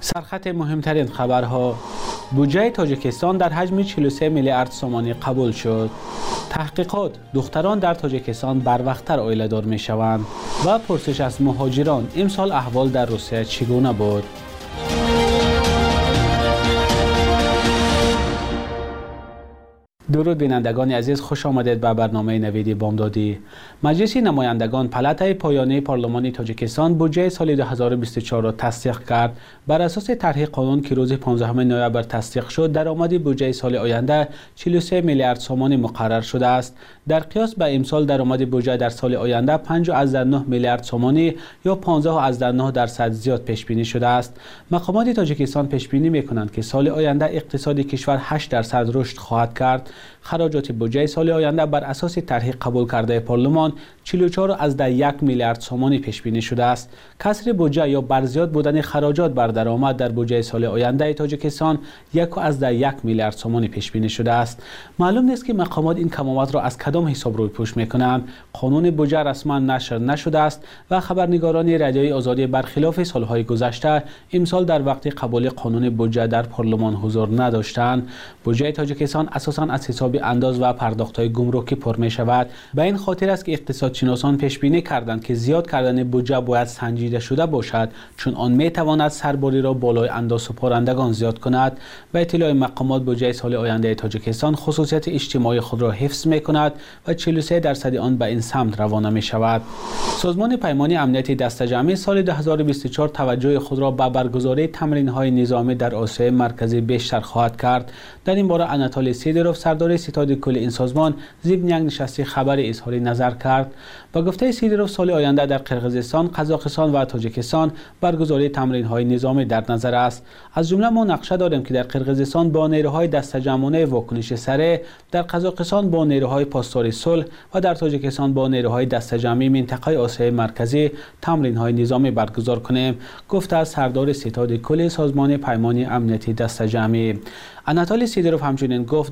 سرخط مهمترین خبرها: بودجه تاجیکستان در حجم 43 میلیارد سومانی قبول شد. تحقیقات: دختران در تاجیکستان بروقتر عائله‌دار می‌شوند. و پرسش از مهاجران: امسال احوال در روسیه چگونه بود؟ درود بینندگان عزیز، خوش آمدید به برنامه نویدی بامدادی. مجلس نمایندگان پلاتای پایانی پارلمان تاجیکستان بودجه سال 2024 را تصدیق کرد. بر اساس طرح قانون که روز 15 نوامبر تصدیق شد، درآمد بودجه سال آینده 43 میلیارد سومانی مقرر شده است. در قیاس به امسال درآمد بودجه در سال آینده 5.9 میلیارد سومانی یا 15.9% زیاد پیش بینی شده است. مقامات تاجیکستان پیش بینی می‌کنند که سال آینده اقتصاد کشور 8% رشد خواهد کرد. خراجات بودجه سال آینده بر اساس طرح قبول کرده پارلمان 44.1 میلیارد سومانی پیش بینی شده است. کسر بودجه یا برزیاد بودن خراجات بر درآمد در بودجه سال آینده تاجیکستان 1.1 میلیارد سومانی پیش بینی شده است. معلوم نیست که مقامات این کمامت را از کدام حساب روی پوش میکنند. قانون بودجه رسما نشر نشده است و خبرنگاران رادیوی آزادی برخلاف سالهای گذشته امسال در وقت قبول قانون بودجه در پارلمان حضور نداشتند. بودجه تاجیکستان اساساً از حساب انداز و پرداخت‌های گمرکی پر می شود. به این خاطر است که اقتصادشناسان پیش بینی کردند که زیاد کردن بودجه باید سنجیده شده باشد، چون آن می تواند سرباری را بالای انداز سپارندگان زیاد کند. و اطلاع مقامات بودجه سال آینده تاجیکستان خصوصیت اجتماعی خود را حفظ می کند و 43% آن به این سمت روانه می شود. سازمان پیمانی امنیتی دسته‌جمعی سال 2024 توجه خود را به برگزاری تمرین‌های نظامی در آسیای مرکزی بیشتر خواهد کرد. در این باره آناتولی سیدروف سردار ستاد کل این سازمان ضمن یک نشست خبر اظهار نظر کرد. با گفته سیدروف سال آینده در قرقیزستان، قزاقستان و تاجیکستان برگزاری تمرین‌های نظامی در نظر است. از جمله ما نقشه داریم که در قرقیزستان با نیروهای دسته‌جمعانه واکنش سریع، در قزاقستان با نیروهای پاسداری صلح و در تاجیکستان با نیروهای دسته‌جمعی منطقه آسیای مرکزی تمرین‌های نظامی برگزار کنیم، گفته از سردار ستاد کل سازمان پیمانی امنیتی دسته‌جمعی. آناتولی سیدروف همچنین گفت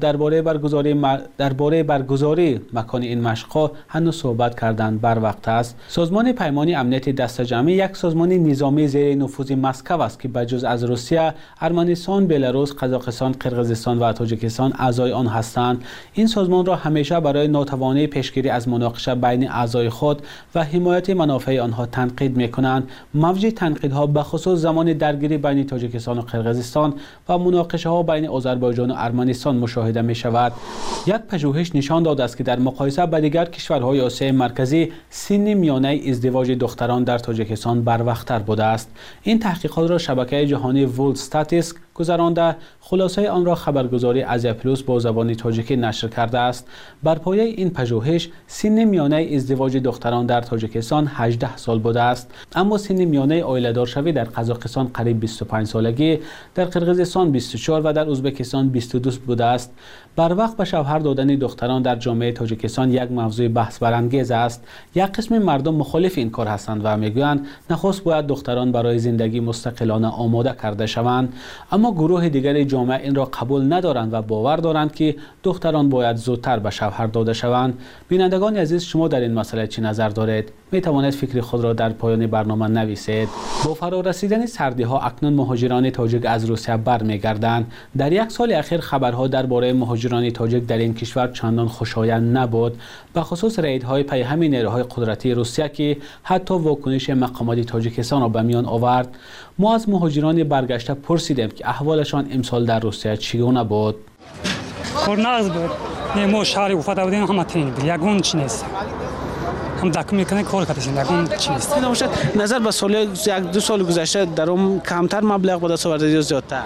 درباره برگزاری مکان این مشق‌ها هنوز صحبت کردن بر وقت است. سازمان پیمانی امنیتی دسته‌جمعی یک سازمان نظامی زیر نفوذ مسکو است که بجز از روسیه، ارمنستان، بلاروس، قزاقستان، قرقیزستان و تاجیکستان اعضای آن هستند. این سازمان را همیشه برای ناتوانی پیشگیری از مناقشه بین اعضای خود و حمایت منافع آنها تنقید می‌کنند. موج تنقیدها به خصوص زمان درگیری بین تاجیکستان و قرقیزستان و مناقشه‌ها بین آذربایجان و ارمنستان مشاهده می شود. یک پژوهش نشان داده است که در مقایسه با دیگر کشورهای آسیای مرکزی، سن میانه ازدواج دختران در تاجیکستان بروقتر بوده است. این تحقیقات را شبکه جهانی ورلد استاتستیک گذرانده، خلاصه آن را خبرگزاری آزیا پلوس با زبان تاجیکی نشر کرده است. بر پایه این پژوهش سن میانه ازدواج دختران در تاجیکستان 18 سال بوده است، اما سن میانه عائله‌دار شوی در قزاقستان قریب 25 سالگی، در قرقیزستان 24 و در ازبکستان 22 بوده است. بر وقت به شوهر دادن دختران در جامعه تاجیکستان یک موضوع بحث برانگیز است. یک قسم مردم مخالف این کار هستند و میگویند نخست باید دختران برای زندگی مستقلانه آماده کرده شوند، اما گروه دیگر جامعه این را قبول ندارند و باور دارند که دختران باید زودتر به شوهر داده شوند. بینندگان عزیز، شما در این مسئله چه نظر دارید؟ می توانید فکر خود را در پایان برنامه نویسید. با فرارسیدن سردی ها اکنون مهاجران تاجیک از روسیه برمیگردند. در یک سال اخیر خبرها درباره مهاجران تاجیک در این کشور چندان خوشایند نبود، به خصوص ریدهای پی همین نیروهای قدرتی روسیه که حتی واکنش مقامات تاجیکستان را به میان آورد. ما از مهاجران برگشته پرسیدیم که احوالشان امسال در روسیه چگونه بود. خورناز بود. ما شهر اوفاده بودیم، همه تین بود. یگون چی نیست. هم دکم میکنه کار کردیم، یگون چی نیست. نباشد نظر به سال یک دو سال گذشته درم کمتر مبلغ بوده سوارده یا زیادتر؟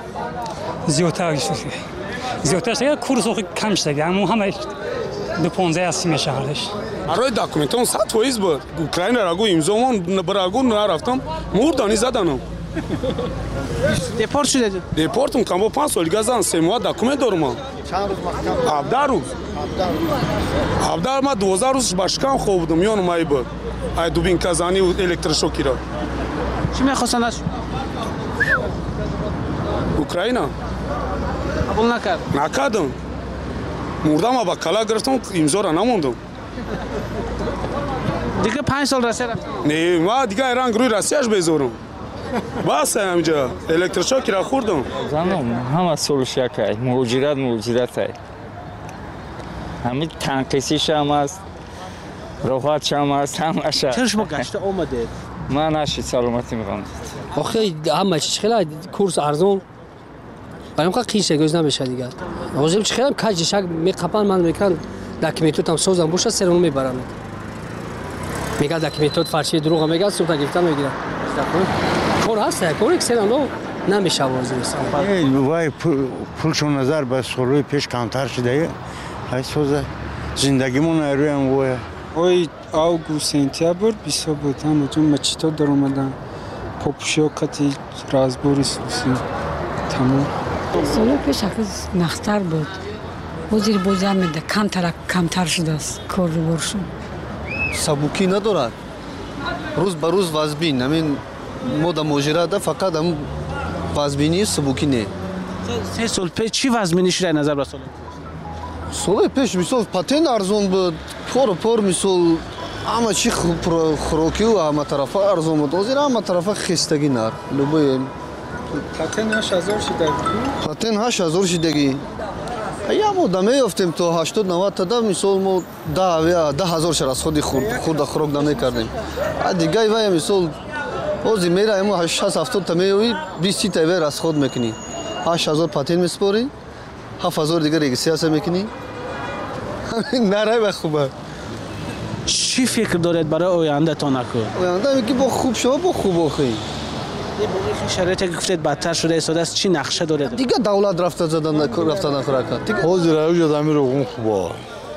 زیادتر شده کورس کم شده، اما همه دو 15 هستی میشه هرش. برای دکومنتم 100% بود. اوکراین را گو امضامون برای نرفتم، مردانی زدنم. دیپورت شده؟ دیپورتم کم با 5 سال گذشتن، 3 ماه دکومنت دارم. چند روز محکم؟ 17 روز. 17 ما 12 روز باشکم خوب بودم، میان مای بود. ای دوبین کازانی و الکتروشوکی را. چی میخواستن از اوکراین؟ قبول نکرد؟ نکردم. مردم با کلا گرفتم، امضا را نموندم. دیگه 5 سال روسیه رفتم؟ نه، ما دیگه رنگ روی روسیهش بذارم. بس همینجا الکتروشوکی را خوردم. زنم همه سولشکای موجودات های. همین تنقیسیش هم است. رفاقتش هم است همش. چرا شما گشته آمدید؟ من نشید سلامتی میخوام. آخه همه چیز خیلی کورس ارزون. برام خیلی قیشه گوش نمیشه دیگه. آخه چه خیلی کاجش میقپن من میکنم داکیمنتو هم سوزم بوشه سرمو میبرم. میگه داکیمنتو فرشی دروغ میگه سوتا گرفتن میگیره. کار هست کاری که سرانو نمیشه وازی است. وای پولشون نظر به سالهای پیش کمتر شده. های سوزه زندگیمون روی هم وای. وای آگوست سپتامبر 20 بود هم چون مچیتا در اومدن. پاپوشیاکتی رازبوری سوسی تمام. سال پیش اخیز نختر بود. وزیر بودم میده کمتر شده است کار رو برشون. سبوکی ندارد. روز به روز وزبین. همین مود ماجرات فقط هم وزبینی سبوکی نه. 3 سال پیش چی وزبینی شده نظر به سال پیش مثال پاتین ارزون بود. پر مثال همه چی خوراکی و همه طرف ارزون بود. وزیر همه طرف خستگی نر. لبای پاتین 8000 شده. پاتین 8000 شدگی. یا ما دمی افتیم تو 80-90 تا مثال ما 10,000 شر از خودی خورد خوراک دمی کردیم. دیگه وای مثال اوزی میره ما 6-7 تا میوی 20 تا ویر از خود میکنی. 8000 پاتین میسپاری. 7000 دیگه رگیستریاسه میکنی. نره به خوبه. چی فکر دارید برای آینده تا نکن؟ آینده میگی با خوب شما با خوب آخی. یه بوقی شرایطی که گفتید بدتر شده استاده است چی نقشه دارید؟ دیگه دولت رفته نخوره دیگه. حاضر اوج آدمی رو اون خوبه.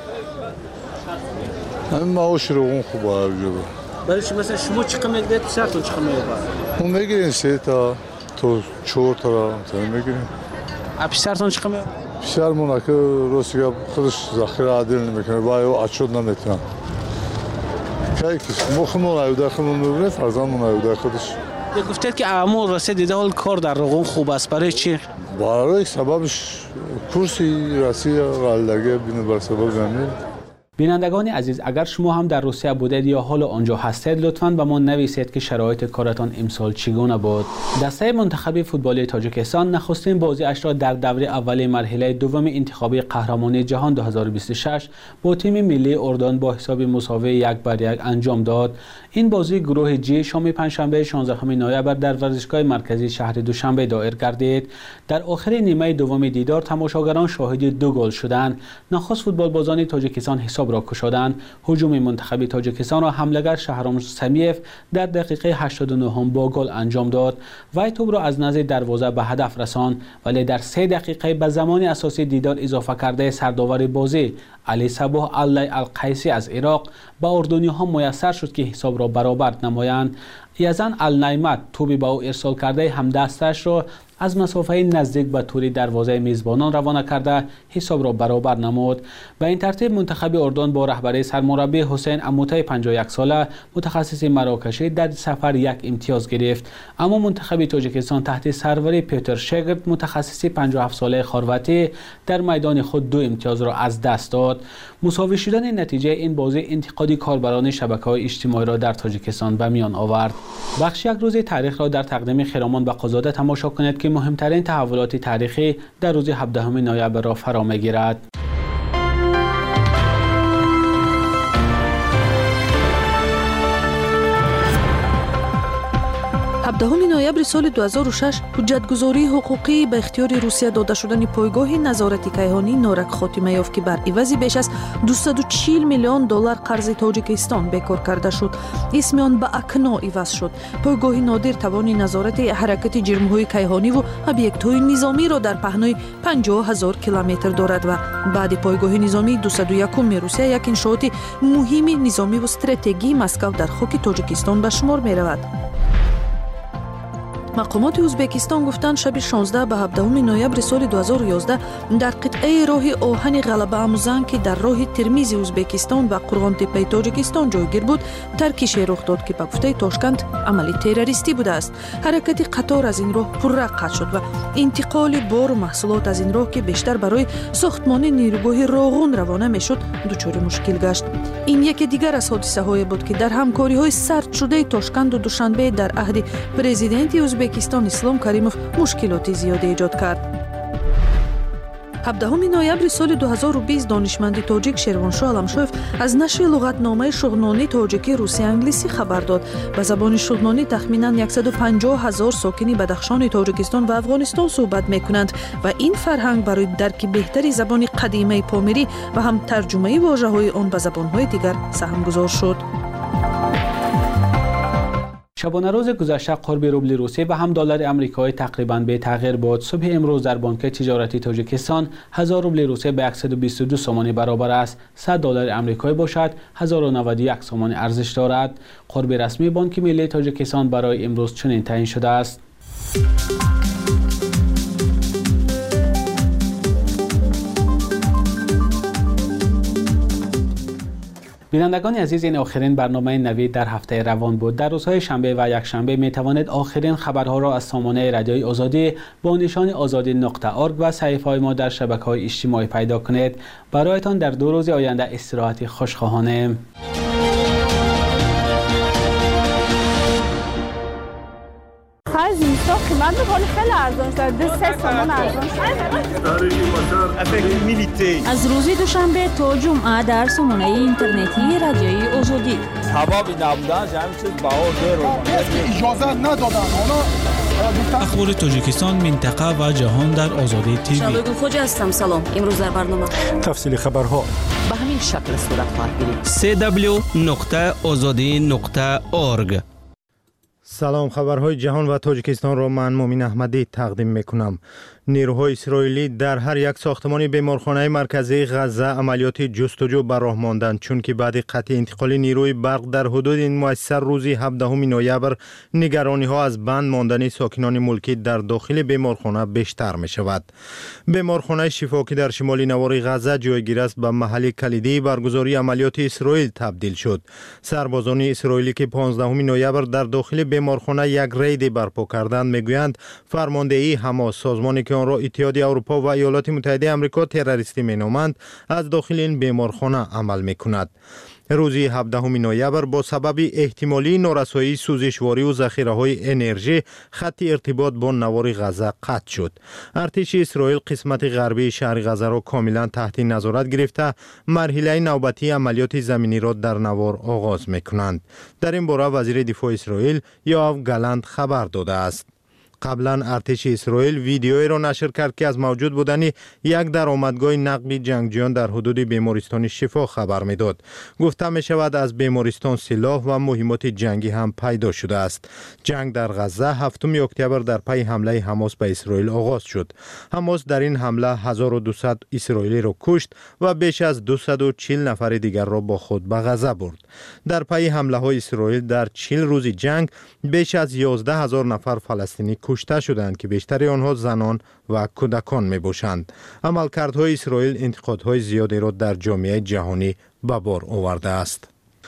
همین معاش رو اون خوبه اوج. برای چی مثلا شما چقدر میگید سرتون چقدر میگید؟ اون میگیرین 3 تا تو 4 تا میگیرین. اپیسرتون چقدر میگید؟ پیشرمون که روسیه خودش ذخیره عادل نمیکنه باید اچود نمیتونه. که مخمون ایوده خودمون میبینه فرزندمون ایوده خودش. گفتید که عمو رسید دیده حال کار در رقم خوب است برای چی؟ برای سببش کرسی رسی غلدگی بینه بر سبب زمین. بینندگان عزیز اگر شما هم در روسیه بودید یا حال آنجا هستید لطفاً به ما نویسید که شرایط کارتان امسال چگونه بود. دسته منتخب فوتبالی تاجیکستان نخستین بازی اش را در دوره اول مرحله دوم انتخابی قهرمانی جهان 2026 با تیم ملی اردن با حساب مساوی 1-1 انجام داد. این بازی گروه جی شام پنجشنبه 16 نوامبر در ورزشگاه مرکزی شهر دوشنبه دایر گردید. در آخر نیمه دوم دیدار تماشاگران شاهد 2 گل شدند. نخست فوتبال بازان تاجیکستان حساب را کشادند. هجوم منتخب تاجیکستان را حمله‌گر شهرام سمیف در دقیقه 89 با گل انجام داد. وی توپ را از نزد دروازه به هدف رساند ولی در 3 دقیقه به زمان اساسی دیدار اضافه کرده سرداور بازی علی صباح الله القیسی از عراق به اردنی‌ها میسر شد که حساب را برابر نمایند. یزن النعمت توپی به او ارسال کرده هم دستش را از مسافه نزدیک به توری دروازه میزبانان روانه کرده حساب را برابر نمود. به این ترتیب منتخب اردن با رهبری سرمربی حسین اموته 51 ساله متخصص مراکشی در سفر 1 امتیاز گرفت. اما منتخب تاجیکستان تحت سروری پیتر شگرد متخصص 57 ساله خارواتی در میدان خود 2 امتیاز را از دست داد. مساوی شدن نتیجه این بازی انتقادی کاربران شبکه‌های اجتماعی را در تاجیکستان به میان آورد. بخش یک روز تاریخ را در تقدیم خرامان بقازاده تماشا کنید که مهمترین تحولات تاریخی در روز 17 نوامبر را فرا می‌گیرد. 17 نوامبر سال 2006 حجتگزاری حقوقی به اختیار روسیه داده شدن پایگاه نظارتی کیهانی نارک خاتمه یافت که بر عوض بیش از 240 میلیون دلار قرض تاجیکستان بکار کرده شد. اسم آن به اکنا عوض شد. پایگاه نادر توان نظارت حرکت جرم‌های کیهانی و ابیکت‌های نظامی را در پهنای 50,000 کیلومتر دارد و بعد پایگاه نظامی 201 روسیه یک انشاءات مهم نظامی و استراتژی مسکو در خاک تاجیکستان به شمار می‌رود. مقامات ازبکستان گفتند شب 16 به 17 نوامبر سال 2011 در قطعه راه آهن غلبه آموزان که در راه ترمیز ازبکستان و قرغان تپه تاجیکستان جایگیر بود ترکیش رخ داد که به گفته تاشکند عملی تروریستی بوده است. حرکت قطار از این راه پررق قطع شد و انتقال بار و محصولات از این راه که بیشتر برای ساختمان نیروگاه راغون روانه میشد دچار مشکل گشت. این یکی دیگر از حادثه های بود که در همکاری های سرد شده تاشکند و دوشنبه در عهد پرزیدنت ازبکستان اسلام کریموف مشکلات زیادی ایجاد کرد. 17 نوامبر سال 2020 دانشمند تاجیک شیروانشاه علمشویف از نشر لغتنامه شغنانی تاجیکی روسی انگلیسی خبر داد. به زبان شغنانی تخمیناً 150,000 ساکنی بدخشان تاجیکستان و افغانستان صحبت میکنند و این فرهنگ برای درک بهتری زبان قدیمی پامیری و هم ترجمه واژه‌های آن به زبان‌های دیگر سهمگذار شد. شبانه روز گذشته قرب روبل روسی و هم دلار آمریکایی تقریباً به تغییر بود. صبح امروز در بانک تجارتی تاجیکستان 1000 روبل روسی به 122 سومانی برابر است. 100 دلار آمریکایی باشد 1091 سومانی ارزش دارد. قرب رسمی بانک ملی تاجیکستان برای امروز چنین تعیین شده است. بینندگان عزیز، این آخرین برنامه نوید در هفته روان بود. در روزهای شنبه و یکشنبه می توانید آخرین خبرها را از سامانه رادیوی آزادی با نشان azadi.org و صحیفه‌های ما در شبکه‌های اجتماعی پیدا کنید. برایتان در 2 روز آینده استراحت خوشخواهانه. اینستا قیمت می‌کنه خیلی ارزان شده. 2-3 تومان ارزان شده. از روز دوشنبه تا جمعه در سامانه اینترنتی رادیوی آزادی. سبب نبودن همین چیز بهار داره. اجازه ندادن. اخبار تاجیکستان، منطقه و جهان در آزادی تیوی. شبگون خوج هستم. سلام. امروز در برنامه تفصیل خبرها به همین شکل صورت خواهد گرفت. www.azadi.org. سلام، خبرهای جهان و تاجیکستان را من مومن احمدی تقدیم میکنم. نیروهای اسرائیلی در هر یک ساختمان بیمارخانه مرکزی غزه عملیات جستجو بر راه ماندند، چون که بعد قطع انتقال نیروی برق در حدود این مؤسسه روز 17 نوامبر نگرانی ها از بند ماندن ساکنان ملکی در داخل بیمارخانه بیشتر می شود. بیمارخانه شفا که در شمال نوار غزه جایگیر است به محل کلیدی برگزاری عملیات اسرائیل تبدیل شد. سربازان اسرائیلی که 15 نوامبر در داخل بیمارخانه یک رید برپا کردند میگویند فرماندهی حماس، سازمانی که آن را اتحادیه اروپا و ایالات متحده آمریکا تروریستی مینامند، از داخل این بیمارخانه عمل میکند. روز 17 نوامبر با سبب احتمالی نارسایی سوزشواری و ذخیره‌های انرژی خط ارتباط با نوار غزه قطع شد. ارتش اسرائیل قسمت غربی شهر غزه را کاملا تحت نظارت گرفته مرحله نوبتی عملیات زمینی را در نوار آغاز میکنند. در این باره وزیر دفاع اسرائیل یوآف گالانت خبر داده است. قبلا ارتش اسرائیل ویدیویی را نشر کرد که از موجود بودن یک درآمدگاه نقل جنگجویان در حدود بیمارستان شفا خبر میداد. گفته می شود از بیمارستان سلاح و مهمات جنگی هم پیدا شده است. جنگ در غزه 7 اکتبر در پی حمله حماس به اسرائیل آغاز شد. حماس در این حمله 1200 اسرائیلی را کشت و بیش از 240 نفر دیگر را با خود به غزه برد. در پی حمله های اسرائیل در 40 روز جنگ بیش از 11000 نفر فلسطینی کشته شدند که بیشتر آنها زنان و کودکان می باشند. عملکردهای اسرائیل انتقادهای زیادی را در جامعه جهانی به بار آورده است.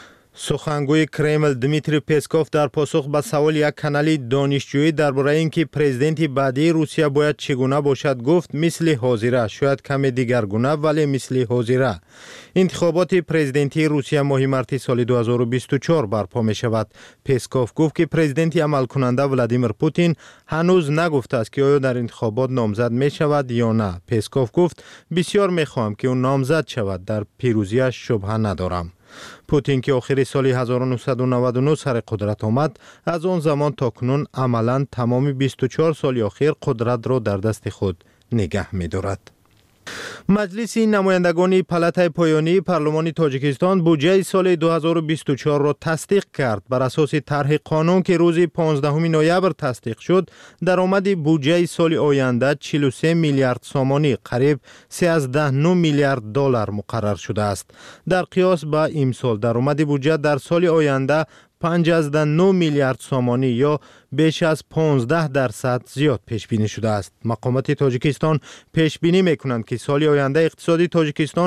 سخنگوی کرمل دمیتری پسکوف در پاسخ به سوال یک کانال دانشجویی درباره اینکه پرزیدنت بعدی روسیه باید چگونه باشد گفت مثل حاضره، شاید کمی دیگرگونه ولی مثل حاضره. انتخابات پرزیدنتی روسیه ماه مارس سال 2024 برپا می شود. پسکوف گفت که پرزیدنت عمل کننده ولادیمیر پوتین هنوز نگفته است که آیا در انتخابات نامزد می شود یا نه. پسکوف گفت بسیار می خواهم که او نامزد شود، در پیروزیش شبهه ندارم. پوتین که آخر سال 1999 سر قدرت آمد، از آن زمان تا کنون عملاً تمام 24 سال اخیر قدرت را در دست خود نگه می دارد. مجلس نمایندگان پالاتای پایانی پارلمان تاجیکستان بودجه سال 2024 را تصدیق کرد. بر اساس طرح قانون که روز 15 نوامبر تصدیق شد، درآمد بودجه سال آینده 43 میلیارد سومانی، قریب 13 میلیارد دلار مقرر شده است. در قیاس با امسال درآمد بودجه در سال آینده 5.9 میلیارد سامانی یا بیش از 15% زیاد پیش بینی شده است. مقامات تاجیکستان پیش بینی میکنند که سال آینده اقتصادی تاجیکستان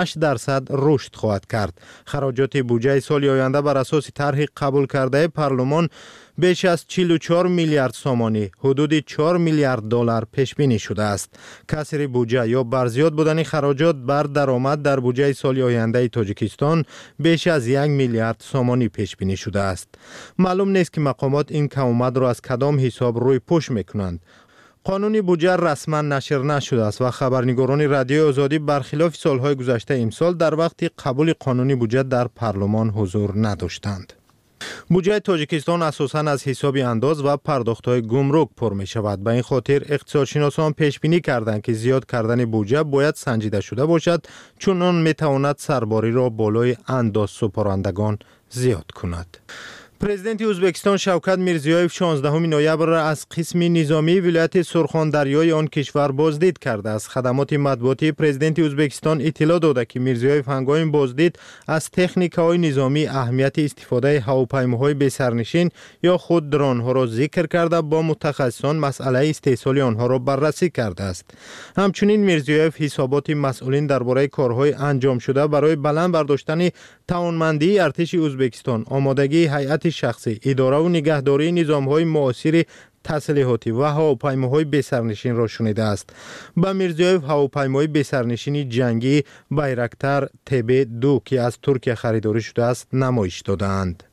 8% رشد خواهد کرد. خراجات بودجه سال آینده بر اساس طرح قبول کرده پارلمان بیش از 44 میلیارد سامانی حدود 4 میلیارد دلار پیش بینی شده است. کسر بودجه یا برزیاد بودن خراجات بر درآمد در بودجه سال آینده تاجیکستان بیش از 1 میلیارد سامانی پیش بینی شده است. معلوم نیست که مقامات این کمبود را از کدام حساب روی پوش میکنند. قانون بودجه رسما نشر نشده است و خبرنگاران رادیو آزادی برخلاف سالهای گذشته امسال در وقت قبول قانون بودجه در پارلمان حضور نداشتند. بودجه تاجیکستان اساساً از حساب انداز و پرداخت‌های گمرک پر می شود. به این خاطر اقتصادشناسان پیش بینی کردند که زیاد کردن بودجه باید سنجیده شده باشد، چون آن می تواند سرباری را بالای انداز سپارندگان زیاد کند. پرزیدنت ازبکستان شوکت میرزیویف 16 نوامبر را از قسم نظامی ولایت سرخاندریای آن کشور بازدید کرده است. خدمات مطبوعاتی پرزیدنت ازبکستان اطلاع داده که میرزیویف هنگام بازدید از تکنیک‌های نظامی اهمیت استفاده هواپیماهای بی‌سرنشین یا خود درون‌ها را ذکر کرده با متخصصان مسئله استحصال آنها را بررسی کرده است. همچنین میرزیویف حسابات مسئولین درباره کارهای انجام شده برای بلند برداشتن توانمندی ارتش ازبکستان، آمادگی هیئت شخصی، اداره و نگهداری نظام‌های معاصر تسلیحاتی و هواپیماهای بی‌سرنشین را شنیده است. با میرزیویف هواپیمای بی‌سرنشین جنگی بایرکتر TB2 که از ترکیه خریداری شده است نمایش دادند.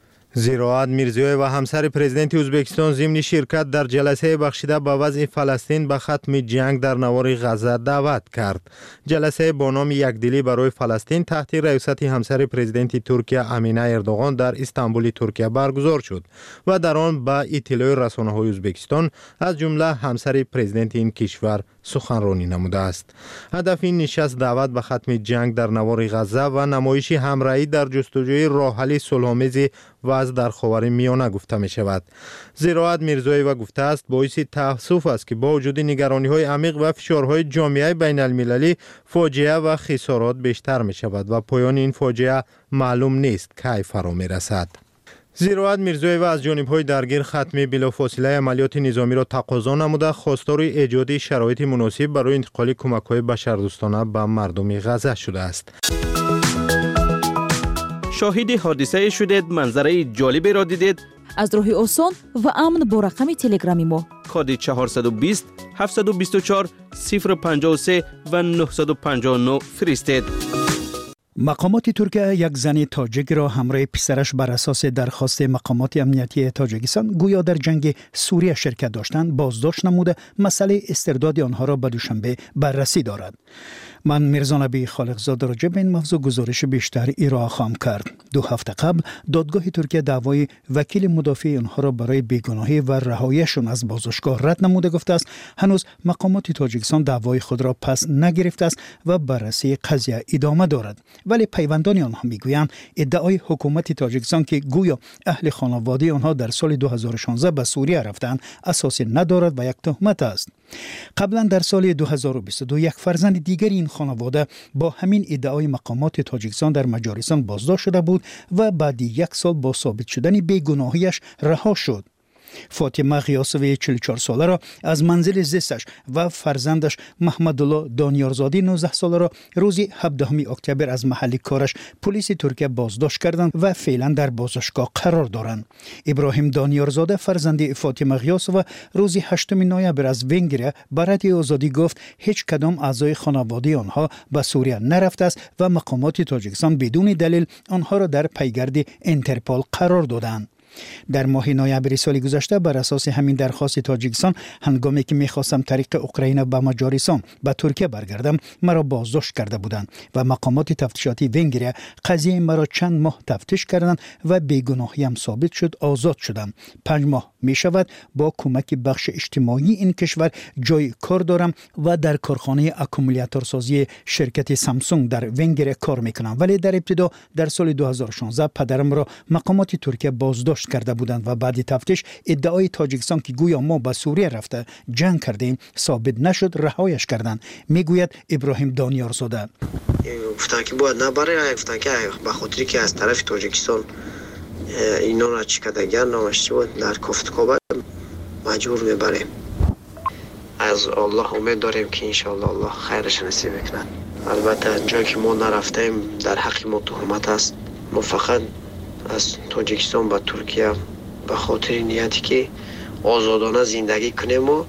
زیراعت میرزیویف و همسر پرزیدنت ازبکستان ضمن شرکت در جلسه بخشیده به وضع فلسطین به ختم جنگ در نوار غزه دعوت کرد. جلسه با نام یکدلی برای فلسطین تحت ریاست همسر پرزیدنت ترکیه امینه اردوغان در استانبول ترکیه برگزار شد و در آن با اطلاع رسانه‌های ازبکستان از جمله همسر پرزیدنت این کشور سخنرانی نموده است. هدف این نشست دعوت به ختم جنگ در نوار غزه و نمایش همراهی در جستجوی راه حل صلح‌آمیز وضع در خاورمیانه گفته می شود. زیراعت میرزیویف گفته است باعث تأسف است که با وجود نگرانی‌های عمیق و فشارهای جامعه بین المللی فاجعه و خسارات بیشتر می شود و پایان این فاجعه معلوم نیست کی فرا می رسد. زیراعت میرزیویف از جانب‌های درگیر ختم بلافاصله عملیات نظامی را تقاضا نموده خواستار ایجاد شرایط مناسب برای انتقال کمک‌های بشردوستانه به مردم غزه شده است. شاهد حادثه شدید، منظره جالبی را دیدید؟ از راه آسان و امن با رقم تلگرامی ما کد 420 724 053 و 959 فرستید. مقامات ترکیه یک زن تاجیک را همراه پسرش بر اساس درخواست مقامات امنیتی تاجیکستان گویا در جنگ سوریه شرکت داشتند بازداشت نموده مسئله استرداد آنها را به دوشنبه بررسی دارد. من میرزا نبی خالقزاده راجع به این موضوع گزارش بیشتر ارائه خواهم کرد. 2 هفته قبل دادگاه ترکیه دعوای وکیل مدافع آنها را برای بیگناهی و رهاییشان از بازداشتگاه رد نموده گفته است هنوز مقامات تاجیکستان دعوای خود را پس نگرفته است و بررسی قضیه ادامه دارد. ولی پیوندان آنها میگویند ادعای حکومت تاجیکستان که گویا اهل خانواده آنها در سال 2016 به سوریه رفتند اساسی ندارد و یک تهمت است. قبلا در سال 2022 یک فرزند دیگر این خانواده با همین ادعای مقامات تاجیکستان در مجارستان بازداشت شده بود و بعد 1 سال با ثابت شدن بیگناهیش رها شد. فاطمه غیاسوی 44 ساله را از منزل زیستش و فرزندش محمدالله دانیارزاده 19 ساله را روز 17 اکتبر از محل کارش پلیس ترکیه بازداشت کردند و فعلا در بازداشتگاه قرار دارند. ابراهیم دانیارزاده فرزند فاطمه غیاسوی روز 8 نوامبر از ونگریه به رادیو آزادی گفت هیچ کدام اعضای خانواده آنها به سوریه نرفته است و مقامات تاجیکستان بدون دلیل آنها را در پیگرد اینترپول قرار دادند. در ماه نوامبر سال گذشته بر اساس همین درخواست تاجیکستان هنگامی که می‌خواستم طریق اوکراین به مجارستان به ترکیه برگردم مرا بازداشت کرده بودند و مقامات تفتیشاتی ونگریه قضیه مرا چند ماه تفتیش کردند و بیگناهیم ثابت شد آزاد شدم. 5 ماه می شود با کمک بخش اجتماعی این کشور جای کار دارم و در کارخانه اکومولاتورسازی شرکت سامسونگ در ونگریه کار میکنم. ولی در ابتدا در سال 2016 پدرم را مقامات ترکیه بازداشت کرده بودند و بعد تفتیش ادعای تاجیکستان که گویا ما به سوریه رفته جنگ کردیم ثابت نشد رهایش کردند. میگوید ابراهیم دانیارزاده. گفتن که باید نبره، گفتن که به خاطری که از طرف تاجیکستان اینا را چکدگر نامش چی بود در کفتکوبه مجبور میبریم. از الله امید داریم که انشاءالله الله خیرش نصیب کند. البته جایی که ما نرفتیم در حق ما تهمت است. ما فقط از تاجیکستان به ترکیه به خاطر نیتی که آزادانه زندگی کنیم و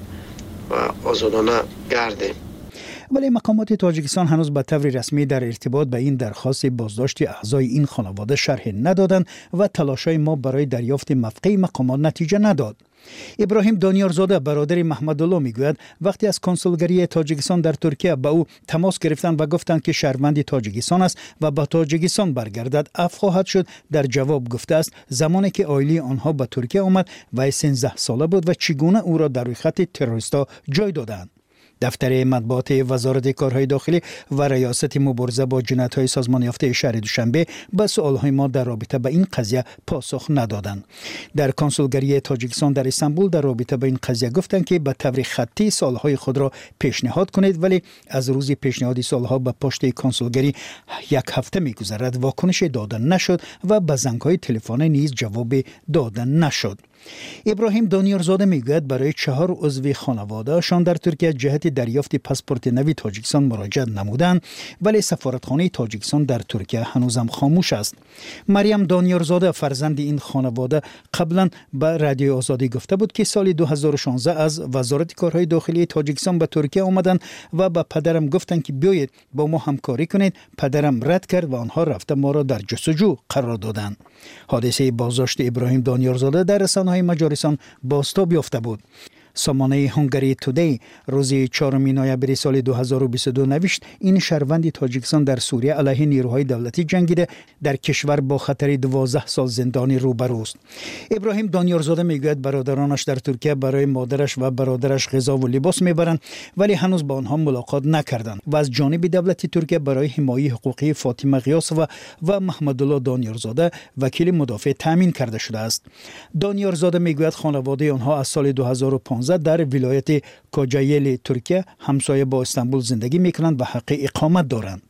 آزادانه گردیم. ولی مقامات تاجیکستان هنوز به طور رسمی در ارتباط به این درخواست بازداشت اعضای این خانواده شرح ندادند و تلاش‌های ما برای دریافت موقع مقامات نتیجه نداد. ابراهیم دانیارزاده برادر محمدالله میگوید وقتی از کنسولگری تاجیکستان در ترکیه به او تماس گرفتند و گفتند که شهروند تاجیکستان است و به تاجیکستان برگردد عفو خواهد شد، در جواب گفته است زمانی که عائله آنها به ترکیه آمد و 13 ساله بود و چگونه او را در روی خط تروریستا جای دادند. دفتر مطبوعات وزارت کارهای داخلی و ریاست مبارزه با جنایت‌های سازمان یافته شهر دوشنبه به سوال‌های ما در رابطه با این قضیه پاسخ ندادند. در کنسولگری تاجیکستان در استانبول در رابطه با این قضیه گفتند که به طور خطی سوال‌های خود را پیشنهاد کنید، ولی از روز پیشنهاد سوال‌ها به پشت کنسولگری 1 هفته می‌گذرد، واکنش داده نشد و به زنگ‌های تلفنی نیز جواب داده نشد. ابراهیم دانیارزاده میگوید برای 4 عضو خانواده شان در ترکیه جهت دریافت پاسپورت نوی تاجیکستان مراجعه نمودند، ولی سفارتخانه تاجیکستان در ترکیه هنوزم خاموش است. مریم دانیارزاده فرزند این خانواده قبلا به رادیو آزادی گفته بود که سال 2016 از وزارت کارهای داخلی تاجیکستان به ترکیه آمدند و به پدرم گفتند که بیایید با ما همکاری کنید. پدرم رد کرد و آنها رفته ما را در جستجو قرار دادند. حادثه بازداشت ابراهیم دانیارزاده در رسانه‌های مجارستان بازتاب یافته بود. سامانه هنگری تودی روز 4 نوامبر سال 2022 نوشت این شهروند تاجیکستان در سوریه علیه نیروهای دولتی جنگیده، در کشور با خطر 12 سال زندانی روبروست. ابراهیم دانیارزاده میگوید برادرانش در ترکیه برای مادرش و برادرش غذا و لباس میبرند، ولی هنوز با آنها ملاقات نکردند و از جانب دولت ترکیه برای حمایت حقوقی فاطمه غیاسووا و محمدالله دانیارزاده وکیل مدافع تامین کرده شده است. دانیارزاده میگوید خانواده آنها از سال 2015 در ولایت کوجایل ترکیه همسایه با استانبول زندگی میکنند و حق اقامت دارند.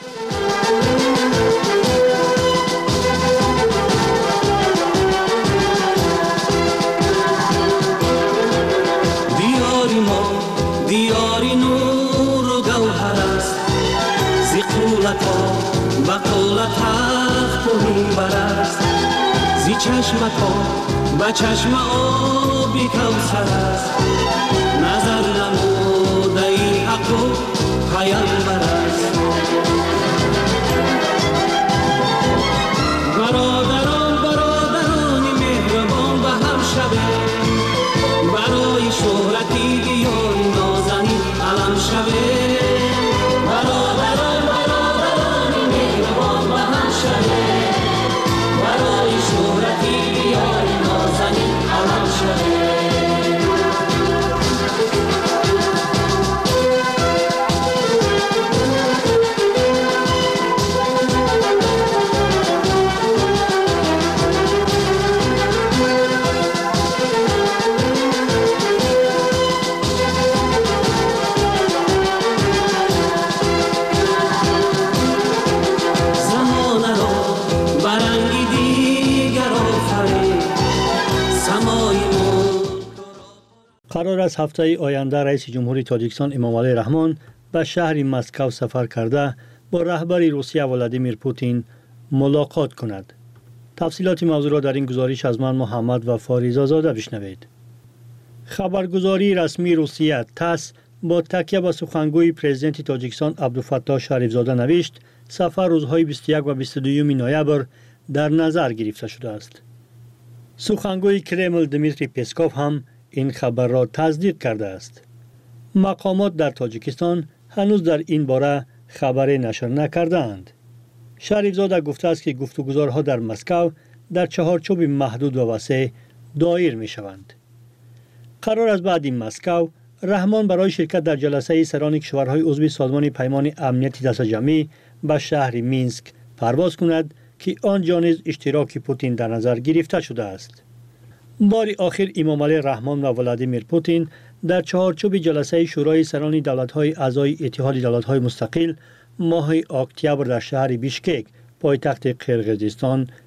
دیاری ما دیاری نور و گوهر است، زی قولت ها و قولت حق و منبر است، زی چشمت ها و چشم آبی کوثر است، نظر نموده ای حق و پیامبر است. برادرانی مهربان به هم شبه، برای شهرتی بیان نازنین علم شبه. برادرانی مهربان به هم شبه، برای شهرتی بیان نازنین علم شبه. قرار است هفته آینده رئیس جمهوری تاجیکستان امامعلی رحمان به شهر مسکو سفر کرده با رهبر روسیه ولادیمیر پوتین ملاقات کند. تفصیلات موضوع را در این گزارش از من محمد و فاریزا زاده بشنوید. خبرگزاری رسمی روسیه تاس با تکیه به سخنگوی پرزیدنت تاجیکستان عبدالفتاح شریفزاده نوشت سفر روزهای 21 و 22 نوامبر در نظر گرفته شده است. سخنگوی کرمل دمیتری پسکوف هم این خبر را تصدیق کرده است. مقامات در تاجیکستان هنوز در این باره خبری نشر نکردند. شریفزاده گفته است که گفتگوها در مسکو در چهارچوب محدود و وسیع دایر می شوند. قرار است بعد این مسکو رحمان برای شرکت در جلسه سران کشورهای عضو سازمان پیمان امنیتی دست جمعی به شهر مینسک پرواز کند که آنجا نیز اشتراک پوتین در نظر گرفته شده است. بار آخر امامعلی رحمان و ولادیمیر پوتین در چهارچوب جلسه شورای سران دولت‌های اعضای اتحاد دولت‌های مستقل ماه اکتبر در شهر بیشکک پایتخت قرقیزستان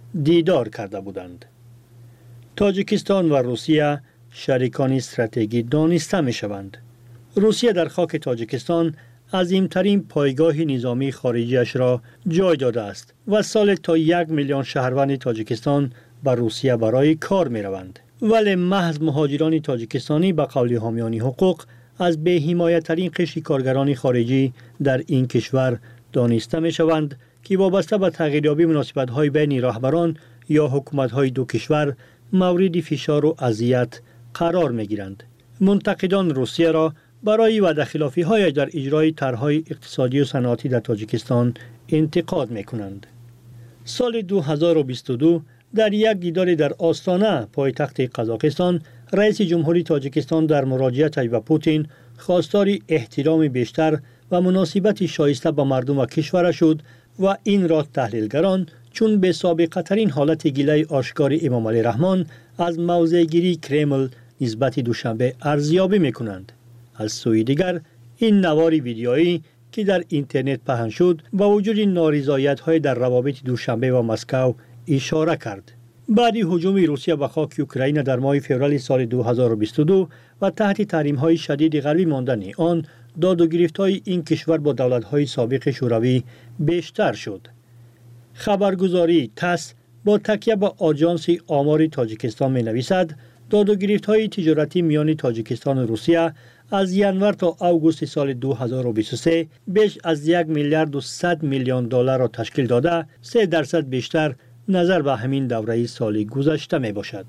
دیدار کرده بودند. تاجیکستان و روسیه شریکان استراتژیک دانسته می شوند. روسیه در خاک تاجیکستان عظیمترین پایگاه نظامی خارجیش را جای داده است و سال تا 1 میلیون شهروند تاجیکستان به روسیه برای کار می روند. ولی محض مهاجران تاجیکستانی به قول حامیان حقوق از بی‌حمایه‌ترین قشر کارگران خارجی در این کشور دانسته می شوند که وابسته به تغییریابی مناسبت‌های بین رهبران یا حکومت‌های دو کشور مورد فشار و اذیت قرار می گیرند. منتقدان روسیه را برای وعده خلافی‌هایش در اجرای طرح‌های اقتصادی و صنعتی در تاجیکستان انتقاد می کنند. سال 2022 در یک دیدار در آستانه پایتخت قزاقستان، رئیس جمهوری تاجیکستان در مراجعتش به پوتین خواستار احترام بیشتر و مناسبت شایسته با مردم و کشور شد و این را تحلیلگران چون به سابقه ترین حالت گیله آشکار امام علی رحمان از موضع گیری کرمل نسبت دوشنبه ارزیابی می کنند. از سوی دیگر این نوار ویدیویی که در اینترنت پهن شد با وجود نارضایت‌های در روابط دوشنبه و مسکو اشاره کرد. بعد هجوم روسیه به خاک اوکراین در ماه فوریه سال 2022 و تحت تحریم‌های شدید غربی ماندن آن، داد و گریفت‌های این کشور با دولت‌های سابق شوروی بیشتر شد. خبرگزاری تاس با تکیه به آژانس آمار تاجیکستان می‌نویسد داد و گریفت‌های تجارتی میان تاجیکستان و روسیه از ینور تا اوگوست سال 2023 بیش از 1 میلیارد و 100 میلیون دلار را تشکیل داده 3% بیشتر نظر به همین دوره سال گذشته می باشد.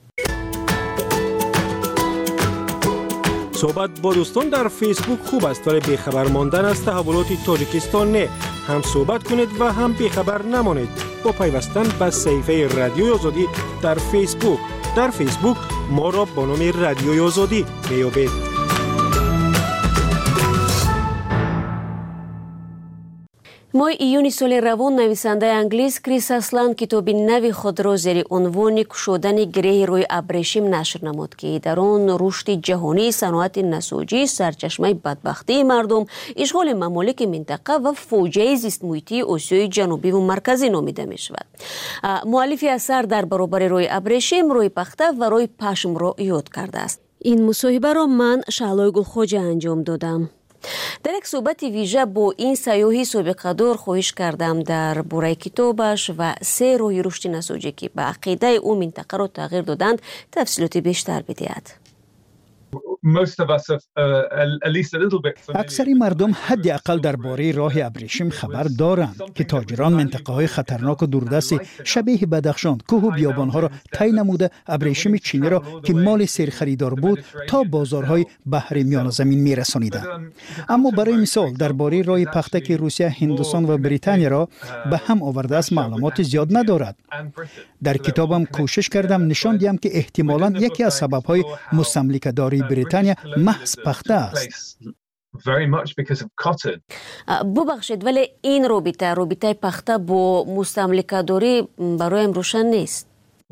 صحبت با دوستان در فیسبوک خوب است ولی بیخبر ماندن از تحولات تاجیکستان نه. هم صحبت کنید و هم بیخبر نمانید با پیوستن به صفحه رادیوی آزادی در فیسبوک. در فیسبوک ما را با نام رادیوی آزادی میابید. ماه ایون سال روان نویسنده انگلیس کریس اسلان کتابی نوی خود را زیر عنوان کشودن گره روی ابریشم نشر نمود که در آن رشد جهانی صنعت نساجی سرچشمه بدبختی مردم، اشغال ممالک منطقه و فوجه زیست محیطی آسیای جنوبی و مرکزی نامیده می شود. مؤلف اثر در برابر روی ابریشم، روی پخته و روی پشم را یاد کرده است. این مصاحبه را من شعلای گلخواجه انجام دادم. در یک صحبت ویژه با این سیاحی سابقه دار خواهش کردم در باره کتابش و 3 راه رشد نساجی که به عقیده او منطقه را تغییر دادند تفصیلات بیشتر بدهد. اکثر مردم حداقل درباره راه ابریشم خبر دارند که تاجران منطقه های خطرناک و دوردست شبیه بدخشان، کوه و بیابان ها را طی نموده ابریشم چینی را که مال سیر خریدار بود تا بازارهای بحر میان زمین می رسانیدند. اما برای مثال درباره راه پخته که روسیه، هندوستان و بریتانیا را به هم آورده است معلومات زیاد ندارد. در کتابم کوشش کردم نشان دهم که احتمالاً یکی از سبب‌های مستملکه‌داری بریتانیا محض پخته است. ببخشید ولی این رابطه پخته با مستملکه‌داری برایم روشن نیست.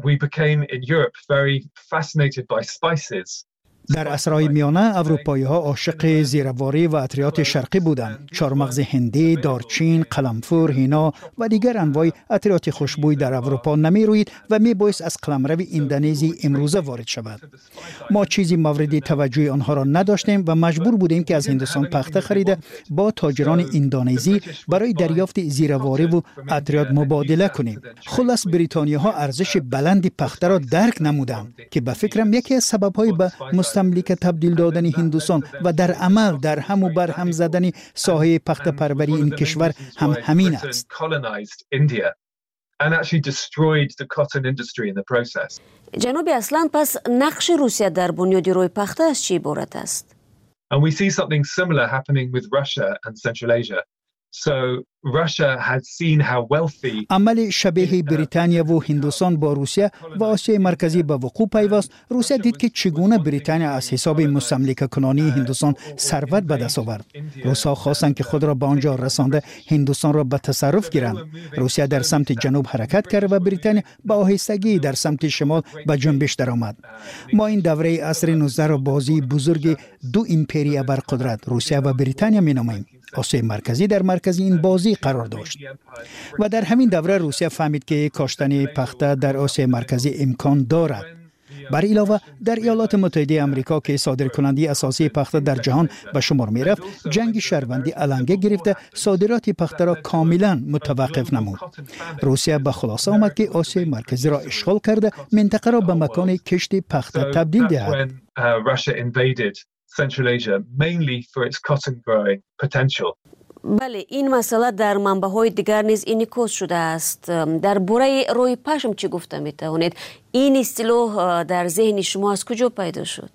در عصرهای میانه اروپایی‌ها عاشق زیرواری و عطریات شرقی بودند. چارمغز هندی، دارچین، قلمفور، هینا و دیگر انواع عطریات خوشبوی در اروپا نمی‌روید و می‌بایست از قلمرو اندونزی امروزه وارد شود. ما چیزی مورد توجه آنها را نداشتیم و مجبور بودیم که از هندوستان پخته خریده با تاجران اندونزی برای دریافت زیرواری و عطریات مبادله کنیم. خلاص بریتانیاها ارزش بلند پخته را درک نمودند که به فکرم یکی از سبب‌های به مستملک تبدیل دادن هندوستان و در عمل در هم و بر هم زدن ساحه پخته پروری این کشور هم همین است. جناب اسلان، پس نقش روسیه در بنیاد روی پخته از چی عبارت است؟ And we see something similar happening with Russia and Central Asia. So Russia had seen how wealthy عمل شبیه بریتانیا و هندوستان با روسیه و آسیای مرکزی به وقوع پیوست. روسیه دید که چگونه بریتانیا از حساب مستملکه کنانی هندوستان ثروت به دست آورد. روس‌ها خواستند که خود را به آنجا رسانده هندوستان را به تصرف گیرند. روسیه در سمت جنوب حرکت کرد و بریتانیا با آهستگی در سمت شمال به جنبش درآمد. ما این دوره عصر 19 را بازی بزرگ دو ایمپری ابرقدرت روسیه و بریتانیا می‌نامیم. آسیای مرکزی در مرکز این بازی قرار داشت و در همین دوره روسیه فهمید که کاشتن پخته در آسیای مرکزی امکان دارد. بر علاوه در ایالات متحده آمریکا که صادرکننده اساسی پخته در جهان به شمار می رفت، جنگ شهروندی علنگه گرفته صادرات پخته را کاملا متوقف نمود. روسیه به خلاصه آمد که آسیای مرکزی را اشغال کرده منطقه را به مکان کشت پخته تبدیل دهد. بله، این مسئله در منبع‌های دیگر نیز انعکاس شده است. در باره روی پشم چی گفته می توانید؟ این اصطلاح در ذهن شما از کجا پیدا شد؟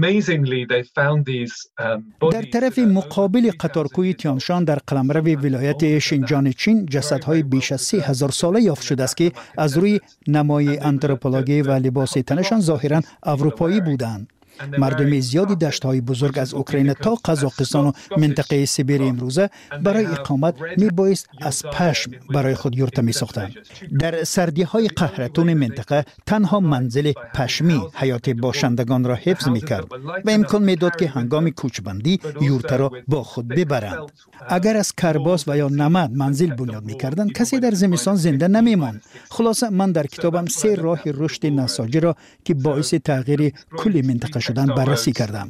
در طرف مقابل قطارکوی تیانشان در قلمرو ولایت شینجان چین جسدهای بیش از 3000 ساله یافت شده است که از روی نمای آنتروپولوژی و لباس تنشان ظاهراً اروپایی بودند. مردم زیادی دشت‌های بزرگ از اوکراین تا قزاقستان و منطقه سیبری امروزه برای اقامت میبایست از پشم برای خود یورت می‌ساختند. در سردی‌های قهرتون منطقه تنها منزل پشمی حیات باشندگان را حفظ می‌کرد و امکان می‌داد که هنگام کوچبندی یورت را با خود ببرند. اگر از کرباس و یا نمد منزل بنیاد می‌کردند، کسی در زمستان زنده نمی‌ماند. خلاصه من در کتابم 3 راه رشد نساجی را که باعث تغییر کل منطقه شدن بررسی کردم.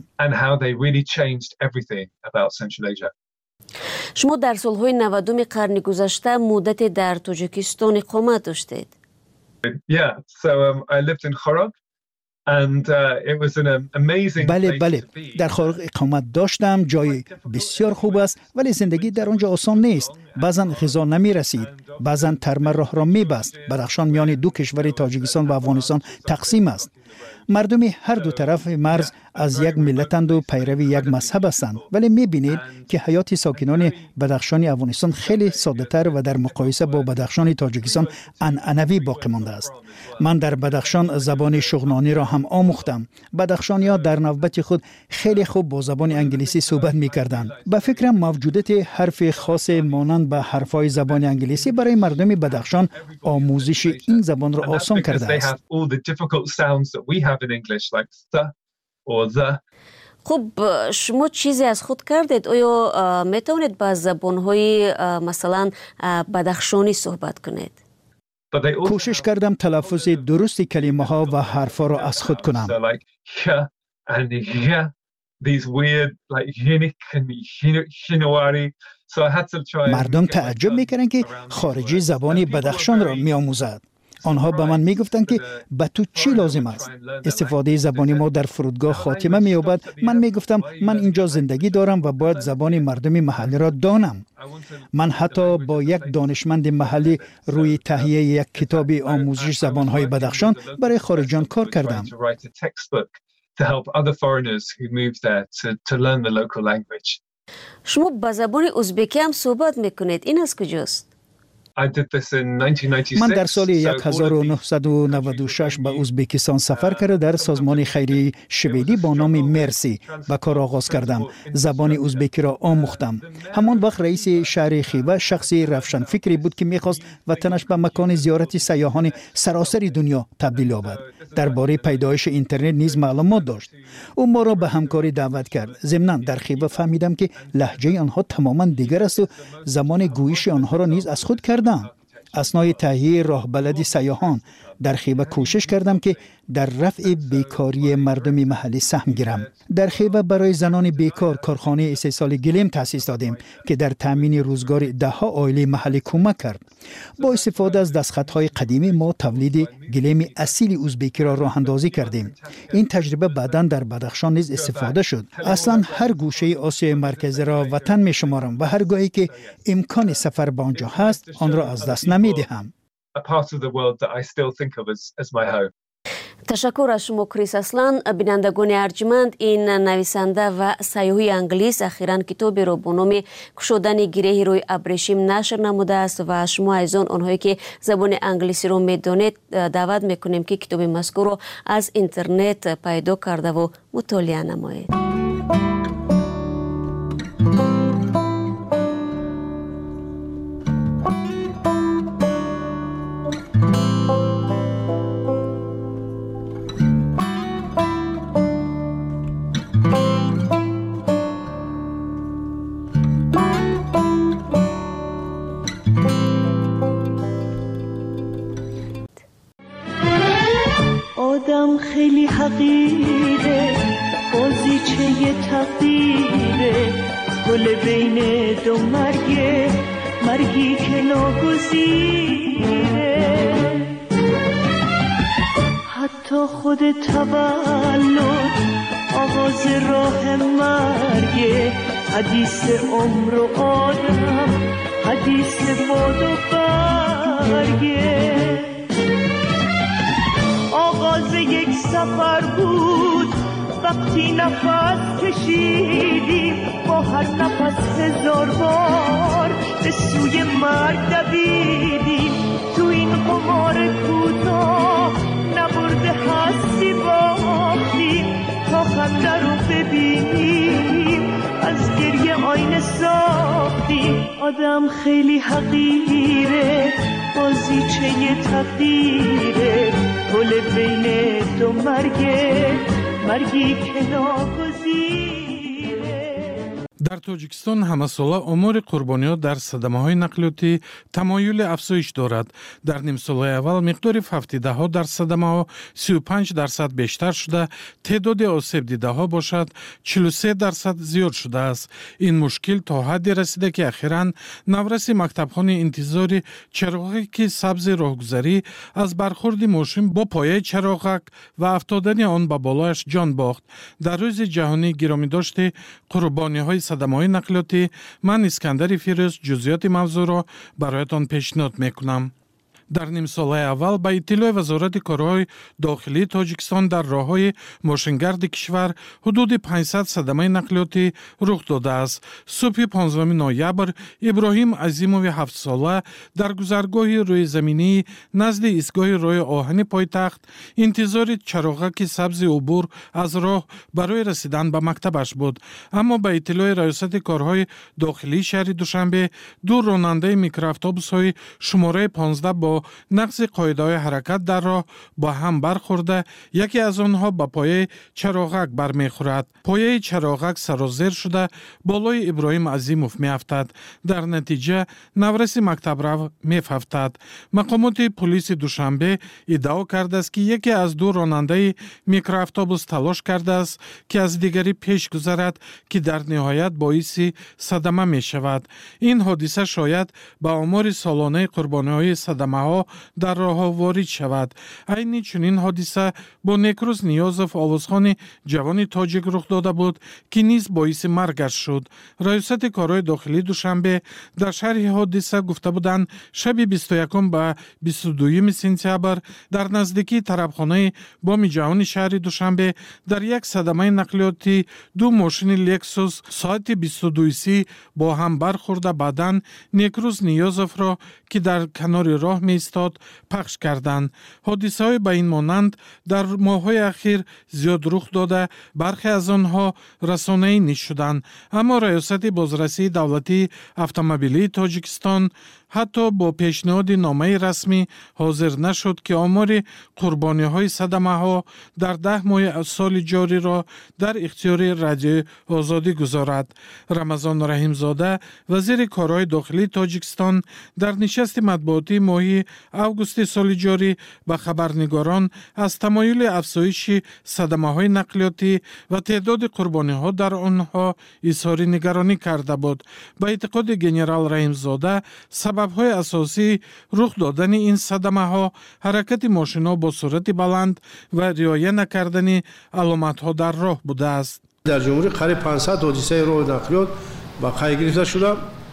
شما در سالهای 90 قرن گذشته مدت در تاجیکستان اقامت داشتید. بله، در خارق اقامت داشتم. جای بسیار خوب است ولی زندگی در آنجا آسان نیست. بعضا غذا نمی رسید، بعضا ترمه راه را می بست. بدخشان میان دو کشور تاجیکستان و افغانستان تقسیم است. مردم هر دو طرف مرز از یک ملتند و پیروی یک مذهب هستند، ولی می‌بینید که حیات ساکنان بدخشان افغانستان خیلی ساده‌تر و در مقایسه با بدخشان تاجیکستان عنعنوی باقی مانده است. من در بدخشان زبان شغنانی را هم آموختم. بدخشانی‌ها در نوبت خود خیلی خوب با زبان انگلیسی صحبت می‌کردند. به فکرم موجودیت حرف خاص مانند به حرف‌های زبان انگلیسی برای مردم بدخشان آموزش این زبان را آسان کرده است. خب شما چیزی از خود کردید؟ آیا میتونید با زبان‌های مثلا بدخشانی صحبت کنید؟ کوشش کردم تلفظ درست کلمه ها و حرفا را از خود کنم. مردم تعجب میکردند که خارجی زبان بدخشان را میآموزد. آنها به من میگفتند که به تو چی لازم است؟ استفاده زبانی ما در فرودگاه خاتمه مییابد. من میگفتم من اینجا زندگی دارم و باید زبان مردم محلی را دانم. من حتی با یک دانشمند محلی روی تهیه یک کتاب آموزش زبانهای بدخشان برای خارجیان کار کردم. شما با زبان ازبکی هم صحبت میکنید. این از کجاست؟ من در سال 1996 به ازبکستان سفر کرده در سازمان خیریه شویدی با نام مرسی به کار آغاز کردم. زبان ازبکی را آموختم. همان وقت رئیس شهر خیوه شخصی روشن فکری بود که میخواست وطنش به مکان زیارت سیاحان سراسر دنیا تبدیل یابد. درباره پیدایش اینترنت نیز معلومات داشت. او ما را به همکاری دعوت کرد. ضمناً در خیوه فهمیدم که لهجه آنها تماما دیگر است و زمان گویش آنها را نیز از خود کردم. اثنای تهیه راهبلد سیاحان در خیوه کوشش کردم که در رفع بیکاری مردم محلی سهم گیرم. در خیوه برای زنان بیکار کارخانه استحصال گلیم تأسیس دادیم که در تامین روزگار ده‌ها عائله محلی کمک کرد. با استفاده از دستخطهای قدیمی ما تولید گلیم اصیل ازبکی را راه اندازی کردیم. این تجربه بعداً در بدخشان نیز استفاده شد. اصلا هر گوشه آسیای مرکزی را وطن می شمارم و هر گاهی که امکان سفر به آنجا هست آن را از دست نمی دهم. تشکر از شما کریس اسلان. بینندگان ارجمند، این نویسنده و سیاحی انگلیس اخیراً کتابی را با نام گشودن گره روی ابریشم نشر نموده است و شما عزیزان آنهایی که زبان انگلیسی را میدانید دعوت میکنیم که کتاب مذکور را از اینترنت پیدا کرده و مطالعه نمایید. تقدیره گل بین دو مرگی که ناگزیره حتی خود تولد آغاز راه مرگه حدیث عمر و آدم حدیث باد و برگه آغاز یک سفر بود وقتی نفس کشیدیم با هر نفس هزار بار به سوی مرگ دویدیم تو این قمار کوتاه نبرده هستی باختیم تا خنده رو ببینیم از گریه آینه ساختیم آدم خیلی حقیره بازیچه تقدیره گل بین دو مرگی که ناگزیره. در تاجیکستان همه‌ساله آمار قربانی‌ها در صدمه‌های نقلیاتی تمایل افزایش دارد. در نیم سال اول مقدار فوتیده‌ها در صدمه‌ها 35% بیشتر شده، تعداد آسیب دیده‌ها باشد 43% زیاد شده است. این مشکل تا حدی رسیده که اخیراً نورس مکتبخانه انتظاری چراغک سبز راهگذاری از برخورد ماشین با پایه چراغک و افتادن آن به بالایش جان باخت. در روز جهانی گرامی داشته قربانی‌های صدمه‌های نقلیاتی من اسکندر فیروز جزئیات موضوع را برایتان پیشنهاد میکنم. در نیم سال اول با اطلاع وزارت کارهای داخلی تاجیکستان در راههای ماشینگرد کشور حدود 500 صدمه نقلیاتی رخ داده است. صبح 15 نوامبر ابراهیم عظیموف 7 ساله در گذرگاه روی زمینی نزد ایستگاه راه آهن پایتخت انتظار چراغک سبز عبور از راه برای رسیدن به مکتبش بود، اما با اطلاع ریاست کارهای داخلی شهر دوشنبه دو راننده میکرواتوبوس‌های شماره 15 با نقض قاعده‌های حرکت در راه با هم برخورده یکی از آنها با پایه چراغک برمیخورد. پایه چراغک سرازیر شده بالای ابراهیم عظیموف میافتد. در نتیجه نورس مکتب رو میافتد. مقامات پلیس دوشنبه ادعا کرده است که یکی از دو راننده میکرواتوبوس تلاش کرده است که از دیگری پیش گذرد که در نهایت باعث صدمه می شود. این حادثه شاید به آمار سالانه قربانی‌های صدمه در راه وارد شود. عین چنین حادثه با نیکروز نیازوف آوازخان جوان تاجیک رخ داده بود که نیز باعث مرگش شد. ریاست کارهای داخلی دوشنبه در شرح حادثه گفته بودند شب 21 به 22 سپتامبر در نزدیکی طربخانه بام جوان شهر دوشنبه در یک صدمه نقلیاتی دو ماشین لکسوس ساعت 22:30 با هم برخورده بعداً نیکروز نیازوف را که در کنار راه می ایستاد پخش کردند. حادثه های به این مانند در ماه‌های اخیر زیاد رخ داده، برخی از آنها رسانه‌ای نشدند، اما ریاست بازرسی دولتی اتومبیلی تاجیکستان حتی با پیشنهاد نامه رسمی حاضر نشد که آمار قربانی‌های صدمه‌ها در 10 ماه سال جاری را در اختیار رادیو آزادی گذارد. رمضان رحیمزاده وزیر کارهای داخلی تاجیکستان در نشست مطبوعاتی ماه اوگوست سال جاری به خبرنگاران از تمایل افزایش صدمه‌های نقلیاتی و تعداد قربانی‌ها در آنها اظهار نگرانی کرده بود. به اعتقاد گنرال رحیمزاده سبب‌های اساسی رخ دادن این صدمه‌ها حرکت ماشین‌ها با سرعت بلند و رعایت نکردن علامت‌ها در راه بوده است. در جمهوری قریب 500 حادثه راه نقلیات با قید گرفته شده.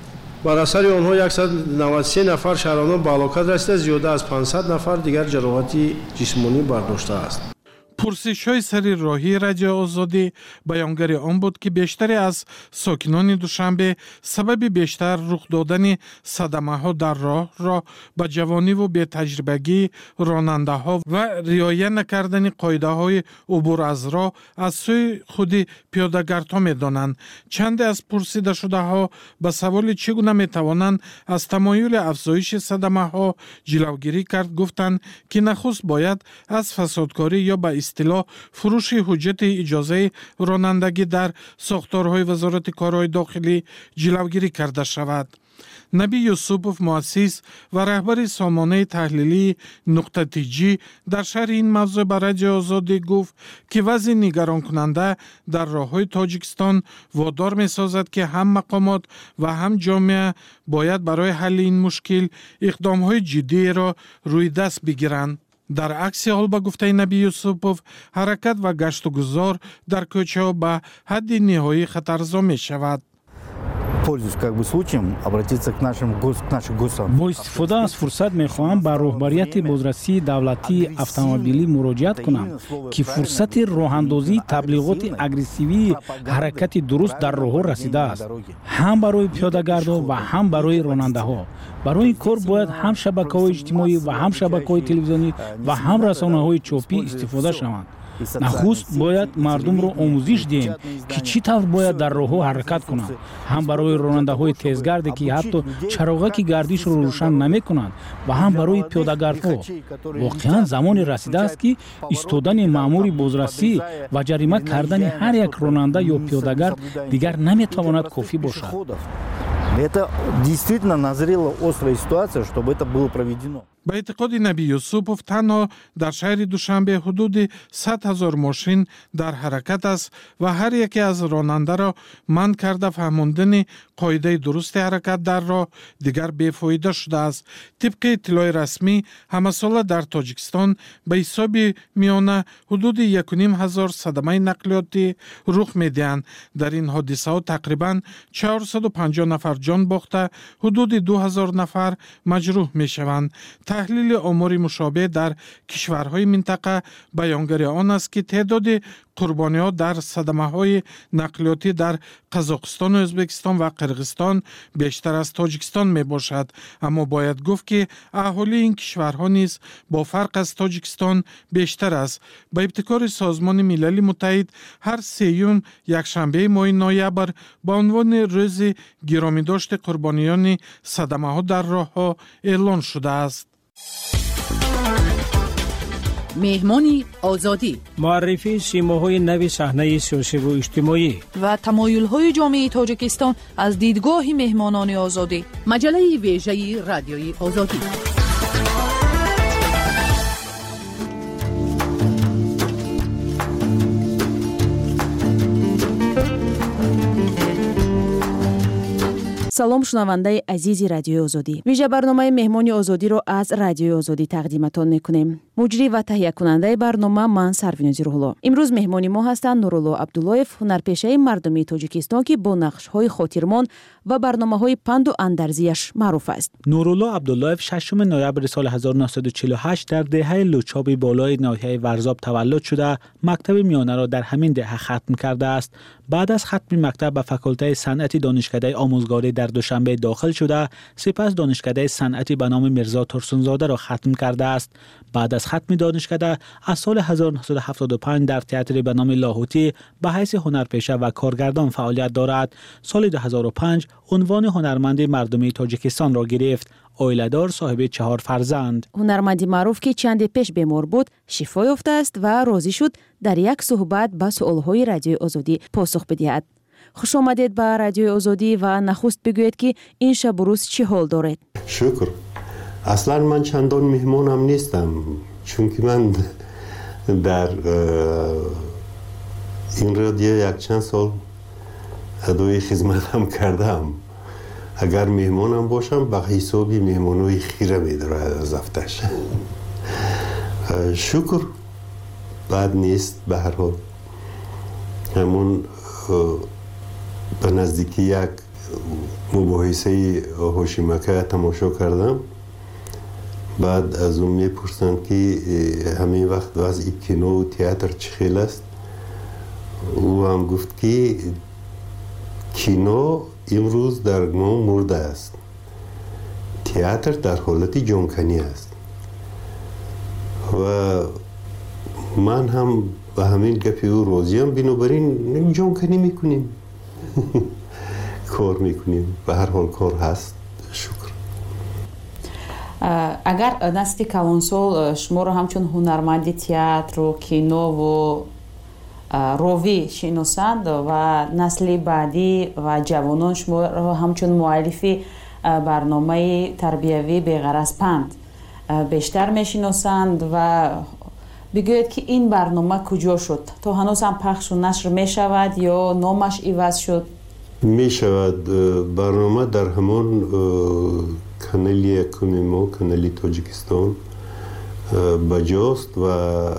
بر اثر آنها 193 نفر شهروندان به هلاکت رسیده، زیاده از 500 نفر دیگر جراحت جسمانی برداشته است. پرسش‌های سری راهی رادیو آزادی بیانگر آن بود که بیشتری از ساکنان دوشنبه سبب بیشتر رخ دادن صدمه‌ها در راه را به جوانی و بی‌تجربگی راننده‌ها و رعایت نکردن قاعده‌های عبور از راه از سوی خود پیاده‌گردها می‌دانند. چند از پرسیده شده‌ها به سوال چگونه می‌توانند از تمایل افزایش صدمه‌ها جلوگیری کرد گفتند که نخست باید از فسادکاری یا به اصطلاح فروش حجت اجازه رانندگی در ساختارهای وزارت کارهای داخلی جلوگیری کرده شود. نبی یوسوپوف مؤسس و رهبر سامانه تحلیلی نقطه تیجی در شرح این موضوع به رادیو آزادی گفت که وضع نگران کننده در راههای تاجیکستان وادار می سازد که هم مقامات و هم جامعه باید برای حل این مشکل اقدامهای جدی را روی دست بگیرند. در عکس حال به گفته نبی یوسوپوف حرکت و گشت و گذار در کوچه ها به حد نهایی خطرزا می شود. با استفاده از فرصت میخواهم به رهبریت بازرسی دولتی اتومبیلی مراجعت کنم که فرصت راهاندازی تبلیغات اگریسیوی حرکت درست در راه‌ها رسیده است، هم برای پیاده‌گردان و هم برای راننده‌ها. برای این کار باید هم شبکه‌های اجتماعی و هم شبکه‌های تلویزیونی و هم رسانه‌های چاپی استفاده شوند. نخست باید مردم را آموزش دهیم که چی طور باید در راه‌ها حرکت کنند، هم برای راننده‌های تیزگردی که حتی چراغک گردش را روشن نمی‌کنند و هم برای پیاده‌گردها. واقعاً زمان رسیده است که ایستادن مأمور بازرسی و جریمه کردن هر یک راننده یا پیاده‌گرد دیگر نمی‌تواند کافی باشد. Это действительно назрела острая ситуация, чтобы это было проведено. به اعتقاد نبی یوسوپوف تنها در شهر دوشنبه حدود 100,000 ماشین در حرکت است و هر یکی از راننده را منع کرده فهماندن قاعده درست حرکت در راه دیگر بی‌فایده شده است. طبق اطلاع رسمی همه ساله در تاجیکستان به حساب میانه حدود 1,500 صدمه نقلیاتی رخ می‌دهند. در این حادثه ها تقریباً 450 نفر جان باخته حدود 2,000 نفر مجروح می‌شوند. تحلیل آمار مشابه در کشورهای منطقه بیانگر آن است که تعداد قربانی‌ها در صدمه‌های نقلیاتی در قزاقستان و ازبکستان و قرغیزستان بیشتر از تاجیکستان میباشد، اما باید گفت که اهالی این کشورها نیز با فرق از تاجیکستان بیشتر است. با ابتکار سازمان ملل متحد هر سیوم یکشنبه ماه نوامبر به عنوان روز گرامی‌داشت قربانیان صدمه‌ها در راه‌ها اعلان شده است. مهمانی آزادی، معرفی سیماهای نو صحنه سیاسی و اجتماعی و تمایل‌های جامعه تاجیکستان از دیدگاه مهمانان آزادی. مجله ویژه رادیوی آزادی. салом шунавандаи азизи радиои озодӣ. вижа барномаи меҳмони озодиро аз радиои озодӣ тақдиматон мекунем. муҷрӣ ва таҳиякунандаи барнома ман сарвинози рӯҳулло. имрӯз меҳмони мо ҳастанд нурулло абдуллоев, ҳунарпешаи мардумии тоҷикистон ки бо нақшҳои хотирмон ва барномаҳои панду андарзияш маъруф аст. нурулло абдуллоев 6 ноябри соли 1948 дар деҳаи лучоби болои ноҳияи варзоб таваллуд шуда мактаби миёнаро дар ҳамин деҳа хатм кардааст. баъд аз хатми мактаб ба факултаи санъати донишкадаи омӯзгорӣ дар душанбе дохил шуда, сипас донишкадаи санъати ба номи мирзо турсунзодаро хатм кардааст. баъд аз хатми донишкада аз соли 1975 дар театри ба номи лоҳутӣ ба ҳайси ҳунарпеша ва коргардон фаъолият дорад. соли 2005 унвони ҳунарманди мардумии тоҷикистонро гирифт. оиладор, соҳиби 4 фарзанд. ҳунарманди маъруф ки чанде пеш бемор буд, шифо ёфтааст ва розӣ шуд дар як суҳбат ба суолҳои радиои озодӣ посух бидиҳад. хуш омадед ба радиои озодӣ ва нахуст бигӯед ки ин шабу рӯз чӣ ҳол доред? шукр. аслан ман чандон меҳмонам нестам, чунки ман дар ин радио якчанд сол адои хизматам кардам. агар меҳмонам бошам ба ҳисоби меҳмонои хира медорад аз афташ. шукр, бад нест. ба ҳар ҳол ҳамон ба наздики як мубоҳисаи ҳошимака тамошо кардам. баъд аз он мепурсанд ки ҳамин вақт вазъи кинову театр чӣ хел аст. ӯ ҳам гуфт ки кино имрӯз дар мо мурдааст, театр дар ҳолати ҷонканӣ аст. ва ман ҳам ба ҳамин гапи ӯ розиам. бинобар ин ҷонканӣ мекунем, кор мекунем. ба ҳар ҳол кор ҳаст. шукр. агар насли калонсол шуморо ҳамчун ҳунарманди театру кинову ровӣ шиносанд ва насли баъдӣ ва ҷавонон шуморо ҳамчун муаллифи برنامه تربیوی بی‌غرض پند بیشتر میشناسند و بگوید که این برنامه کجا شد؟ تا هنوز هم پخش و نشر می شود یا نامش عوض شد؟ می شود. برنامه در همون کانال یکم ما، کانال تاجیکستان بجاست و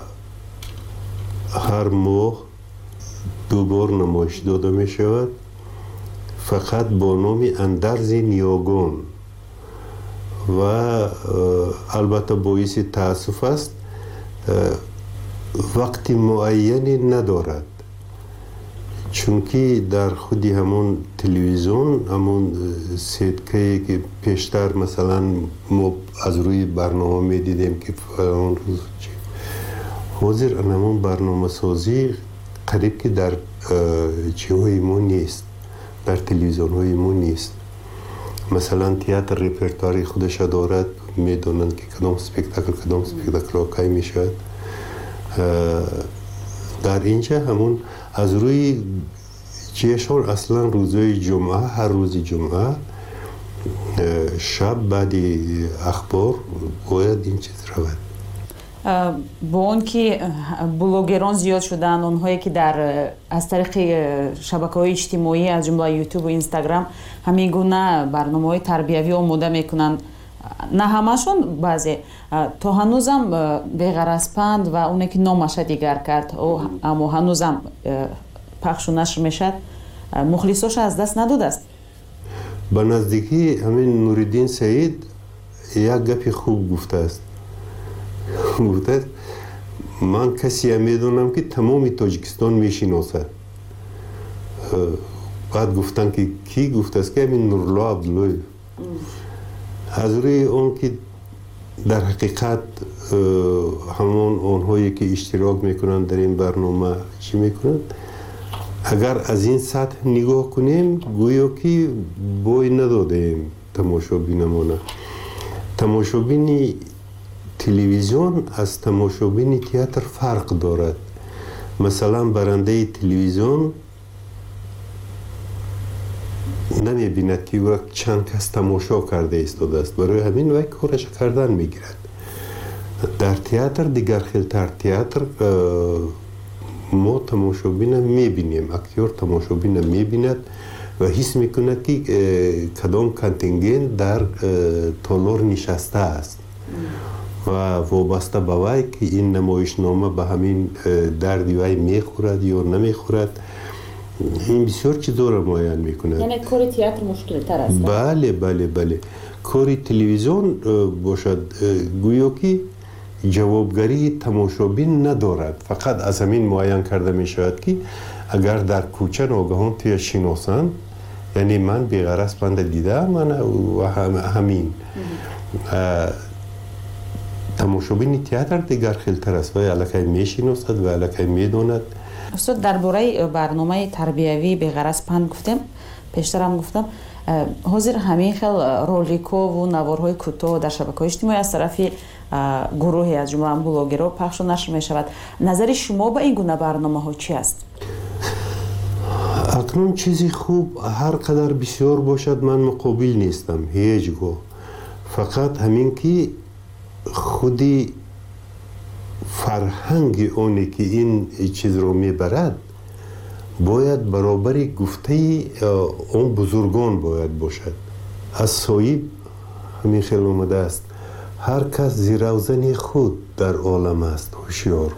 هر ماه 2 بار نمایش داده می شود، فقط با نام اندرز نیاگان. و البته باعث تاسف است وقتی معینی ندارد، چون که در خودی همون تلویزیون همون سیدکه که پیشتر مثلا ما از روی برنامه می دیدیم که فلان روز حاضر همون برنامه سازی قریب که در چیهای ما نیست، در تلویزیون های ما نیست. مثلا تئاتر رپرتواری خودش دارد، میدونند که کدام اسپکتاکل کی می شود. در اینجا همون از روی جشن اصلا روزهای جمعه، هر روز جمعه شب بعد اخبار باید این چیز رود. با اون که بلوگران زیاد شدن، اونهایی که در از طریق شبکه‌های اجتماعی از جمله یوتیوب و اینستاگرام همین گونه برنامه‌های تربیوی آماده میکنن، نه همشون، بعضی تا هنوزم بی‌غرض پند و اونی که نامش دیگر کرد اما هنوزم پخش و نشر میشد، مخلصاش از دست نداده است. به نزدیکی همین نوردین سعید یک گپی خوب گفته است. گفته من کسی میدونم که تمام تاجیکستان میشناسد. بعد گفتن که کی؟ گفته است که همین نورالله عبدالله. از روی اون که در حقیقت همون اونهایی که اشتراک میکنن در این برنامه چی میکنن، اگر از این سطح نگاه کنیم گویا که بوی ندادیم تماشابینمونه. تماشابین تلویزیون از تماشابین تئاتر فرق دارد. مثلا برنده تلویزیون نمیبیند که او چند کس تماشا کرده ایستاده است، برای همین وی کارش کردن میگیرد. در تئاتر دیگر خیلتر، تئاتر ما تماشابین میبینیم، اکتور تماشابین میبیند و حس میکند که کدام کانتینگن در تالار نشسته است و وابسته به وی که این نمایشنامه به همین دردی وی میخورد یا نمیخورد. این بسیار چیزا را معین میکند. یعنی کار تئاتر مشکل تر است؟ بله. کار تلویزیون باشد گویا که جوابگری تماشابین ندارد، فقط از همین معین کرده می شود که اگر در کوچه ناگهان توی شناسند، یعنی من بی‌غرض پند دیدم من و همین تماشابین تئاتر دیگر خیلتر است و الکی می شناسد و الکی می داند. استاد درباره برنامه تربیوی بی‌غرض پند گفتم، پیشتر هم گفتم حاضر همین خیل رولیک‌ها و نوارهای کوتاه در شبکه‌های اجتماعی از طرف گروهی از جمله بلاگرها پخش و نشر می شود. نظر شما به این گونه برنامه ها چی است؟ اکنون چیزی خوب هر قدر بسیار باشد من مقابل نیستم هیچگاه، فقط همین که خودی فرهنگ اونی که این چیز رو میبرد باید برابر گفته اون بزرگان باید باشد. از صاحب همین خیلی اومده است هر کس زیروزن خود در عالم است هوشیار،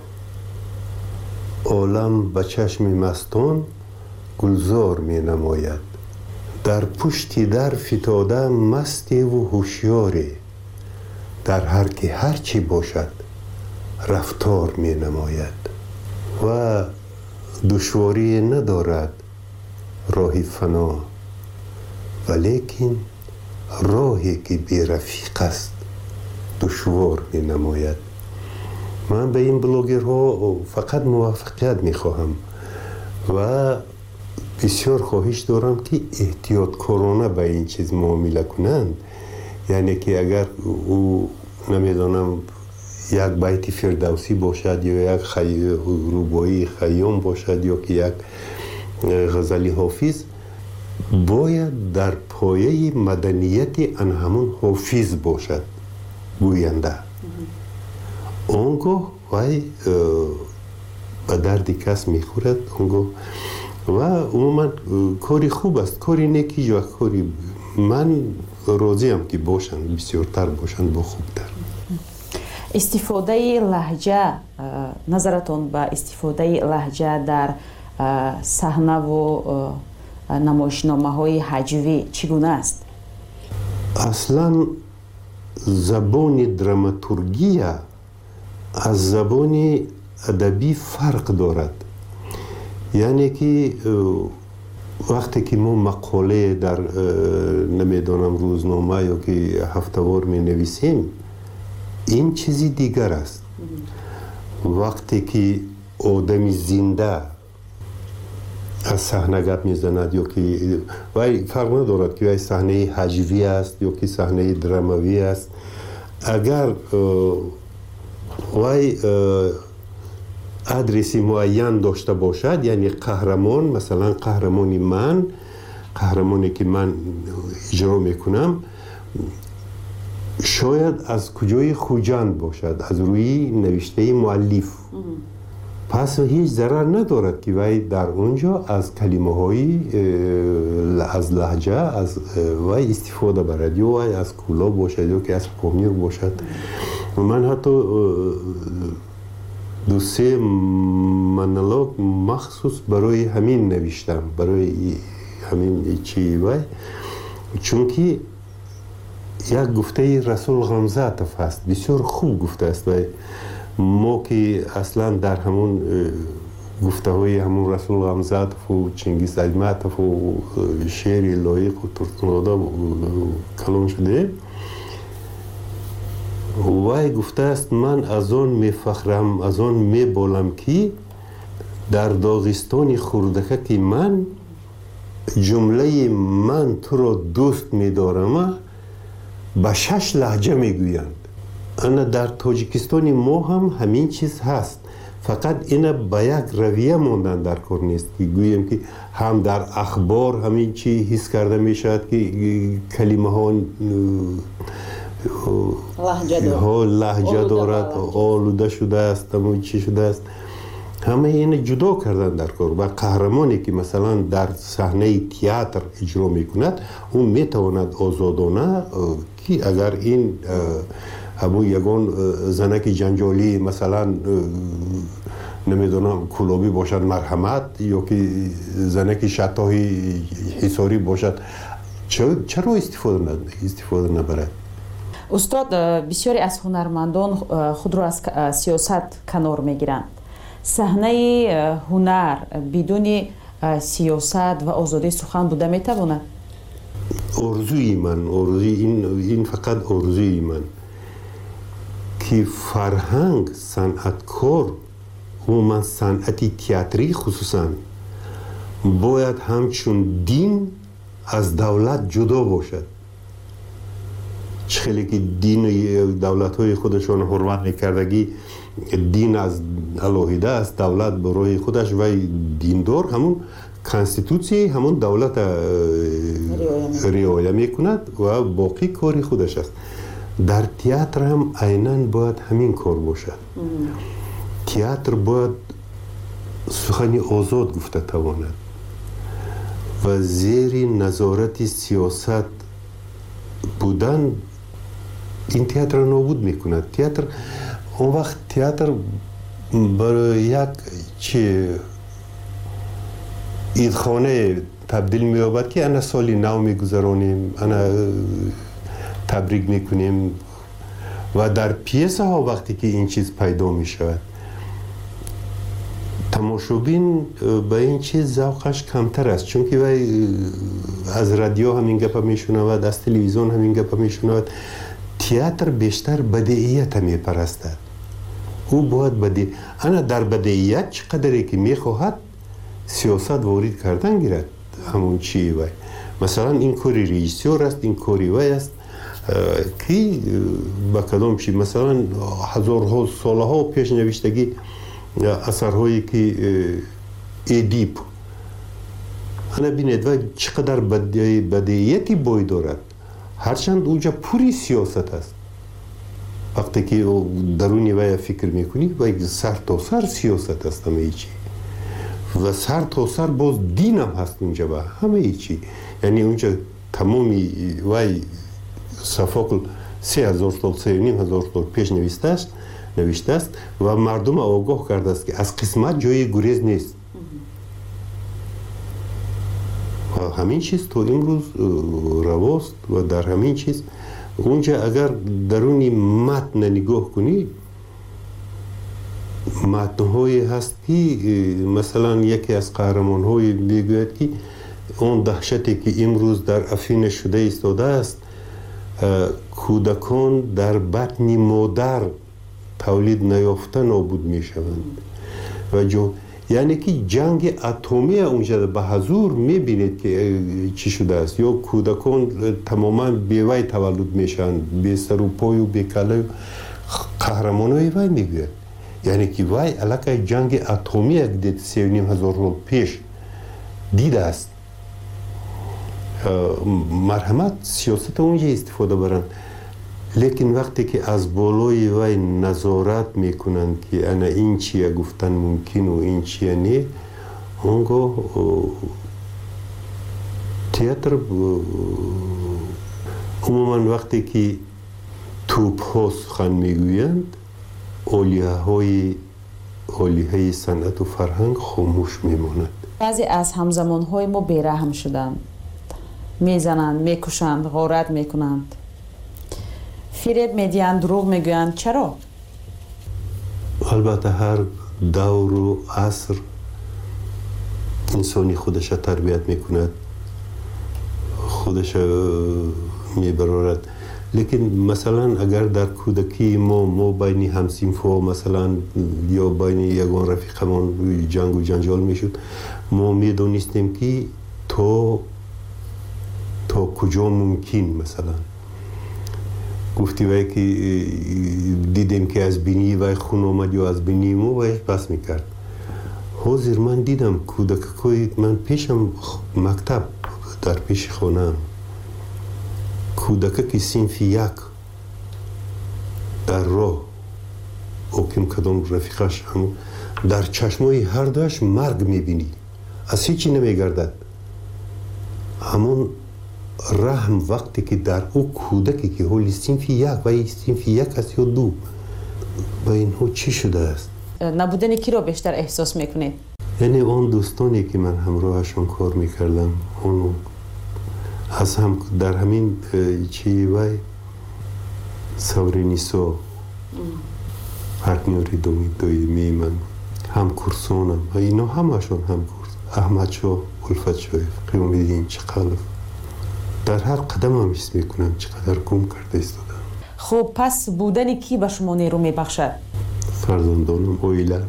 عالم به چشم مستان گلزار می نماید، در پشتی در فتاده مستی و هوشیاری، در هر که هر چی باشد رفتار می نماید و دشواری ندارد راهی فنا، ولیکن راهی که بی رفیق است دشوار می نماید. من به این بلاگرها فقط موفقیت می خواهم و بسیار خواهش دارم که احتیاط کارانه به این چیز معامله کنند. یعنی که اگر او نمیدانم یک بیت فردوسی باشد یا یک رباعی خیام باشد یا که یک غزل حافظ، باید در پایه مدنیت آن همون حافظ باشد گوینده. اونگاه وای به درد کس میخورد اونگاه و عموما کاری خوب است، کاری نیکی و کاری من راضیم که باشند، بسیارتر باشند با خوبتر. استفاده لهجه، نظرتون به استفاده لهجه در صحنه و نمایشنامه های هجوی چگونه است؟ اصلا زبان دراماتورگی از زبان ادبی فرق دارد. یعنی که وقتی که ما مقاله در نمیدانم روزنامه یا که هفتهوار می نویسیم این چیزی دیگر است. وقتی که آدمی زنده از صحنه گپ میزند یا که وای فرق ندارد که وای صحنه هجوی است یا که صحنه دراموی است، اگر وای ادرسی معین داشته باشد، یعنی قهرمان، مثلا قهرمانی من، قهرمانی که من اجرا میکنم شاید از کجای خوجند باشد، از روی نوشته مؤلف. پس هیچ ضرر ندارد که وای در اونجا از کلمه های از لهجه از وای استفاده برد، یا وای از کولا باشد یا که از پامیر باشد. من حتی دو سه مونولوگ مخصوص برای همین نوشتم، برای همین چی وای، چون که یک گفته رسول غمزاتف هست، بسیار خوب گفته است. وای ما که اصلا در همون گفته های همون رسول غمزاتف و چنگیز ایماتف و شعر لایق و ترکمنادا کلام شده، وای گفته است من از آن میفخرم، از آن میبالم که در داغستان خردکه که من جمله من تو را دوست میدارم به 6 لهجه میگویند. انا در تاجیکستان ما هم همین چیز هست، فقط اینا به یک رویه ماندن در کار نیست که گوییم که هم در اخبار همین چی حس کرده میشد که کلمه ها لهجه دارد، آلوده شده است، همون چی شده است، همه این جدا کردن در کار. و قهرمانی که مثلا در صحنه تئاتر اجرا میکند اون میتواند آزادانه که اگر این همون یگان زنک جنجالی مثلا نمیدونم کلابی باشد مرحمت، یا که زنک شتاهی حصاری باشد، چرا استفاده نبرد؟ استاد، بسیاری از هنرمندان خود را از سیاست کنار میگیرند. صحنه هنر بدون سیاست و آزادی سخن بوده میتواند؟ آرزوی من، این فقط آرزوی من که فرهنگ، صنعتکار و من صنعتی تئاتری خصوصا باید همچون دین از دولت جدا باشد. خیلی که دین دولت های خودشان حرمت میکردگی، دین از علاهیده است، دولت برای خودش و دیندار همون کانستیتوسی همون دولت رعایت میکند و باقی کاری خودش است. در تئاتر هم عیناً باید همین کار باشد. تئاتر باید سخنی آزاد گفته تواند و زیر نظارت سیاست بودن این تئاتر نابود میکند. تئاتر اون وقت تئاتر برای یک عیدخانه تبدیل می‌یابد که انا سالی نو میگذرانیم، انا تبریک میکنیم و در پیسه ها وقتی که این چیز پیدا میشود تماشابین به این چیز ذوقش کمتر است، چون که از رادیو همین گپ میشنود، از تلویزیون همین گپ میشنود. تئاتر بیشتر بدیعیت میپرستد، او باید بدیع. انا در بدیعیت چقدری که میخواهد سیاست وارد کردن گیرد همون چی وای. مثلا این کاری رئیسیور است، این کاری وای است که با کدام چی، مثلا هزارها سالها پیش نوشتگی اثرهایی که ادیپ انا بینید و چقدر بدیهیتی بوی دارد، هرچند اونجا پوری سیاست است. وقتی که درونی وی فکر میکنی و سر تا سر سیاست است همه چی و سر تا سر باز دین هم هست اونجا و همه چی. یعنی اونجا تمامی وی صفاقل 3000 سال 3500 سال پیش نوشته است و مردم آگاه کرده است که از قسمت جای گریز نیست. و همین چیز تو امروز رواست و در همین چیز اونجا اگر درونی متن نگاه کنی، متن‌های هست که مثلا یکی از قهرمان‌های میگوید که اون دهشتی که امروز در افیون شده ایستاده است، کودکان در بطن مادر تولید نیافته نابود میشوند و یعنی که جنگ اتمی اونجا به حضور میبینید که چی شده است. یا کودکان تماما بیوی تولد میشن، بی سر و پای و بی کله. قهرمانای وی میگوید یعنی که وی علاقه جنگ اتمی یک دید 3500 سال پیش دیده است. مرحمت سیاست اونجا استفاده برن، لیکن وقتی که از بالای وی نظارت میکنند که انا این چیه گفتن ممکن و این چیه نه، اونگاه تئاتر عموما وقتی که توپ ها سخن میگویند، اولیه صنعت و فرهنگ خاموش میماند. بعضی از همزمان های ما بیرحم شدند، میزنند، میکشند، غارت میکنند، فریب میدیند، دروغ میگویند. چرا؟ البته هر دور و عصر انسانی خودش تربیت میکند، خودش میبرارد. لیکن مثلا اگر در کودکی ما بین همسینفا مثلا یا بین یگان رفیقمان جنگ و جنجال میشد، ما میدونستیم که تا کجا ممکن مثلا گفتی وی که دیدیم که از بینی وی خون آمد یا از بینی ما وی بس میکرد. حاضر من دیدم کودکای من پیشم مکتب در پیش خانم کودک که صنف یک در راه اوکیم کدام رفیقش هم در چشمای هر دوش مرگ میبینی، از هیچی نمیگردد. همون رحم وقتی که در او کودکی که حالی صنف یک و صنف یک است یا دو، با اینها چی شده است؟ نبودن کی رو بیشتر احساس میکنید؟ یعنی اون دوستانی که من همراهشون کار میکردم، اون از هم در همین چی وای سورینیسو پارتنری دویمی من هم کورسونم و اینا همشون هم کورس احمد شو الفت شویف قیام دیدین چقدر در هر قدم هم حس میکنم چقدر گم کرده ایستادم. خب پس بودن کی به شما نیرو میبخشد؟ فرزندانم اویلا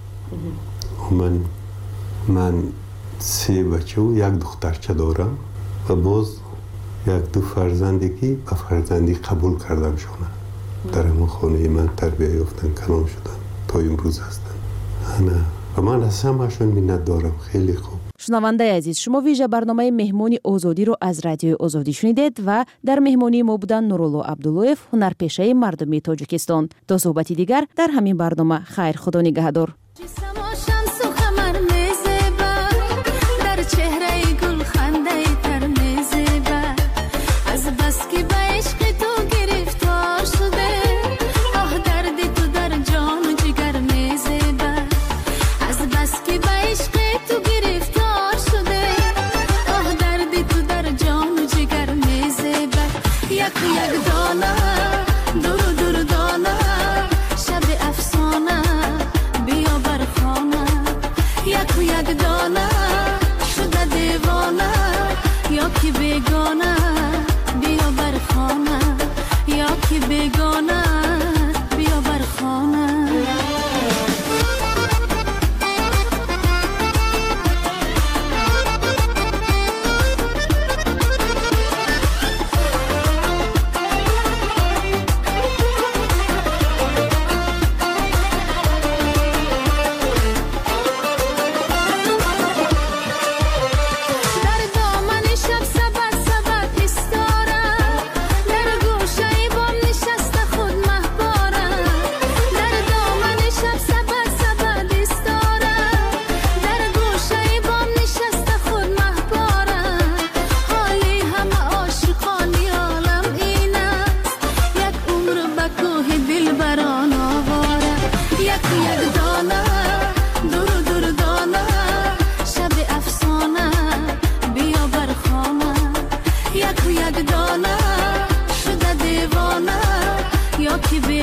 من 3 بچه و 1 دخترچه دارم و باز 1-2 فرزندی که به فرزندی قبول کردم شونه در همون خانه من تربیه یافتن کلام شدن تا امروز هستن. و من از همشون منت دارم. خیلی خوب. شنونده عزیز، شما ویژه برنامه مهمانی آزادی رو از رادیو آزادی شنیدید و در مهمانی ما بودن نورالله عبداللویف، هنرپیشه مردمی تاجیکستان. تا صحبتی دیگر در همین برنامه. خیر، خدا نگهدار.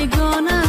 بیگانه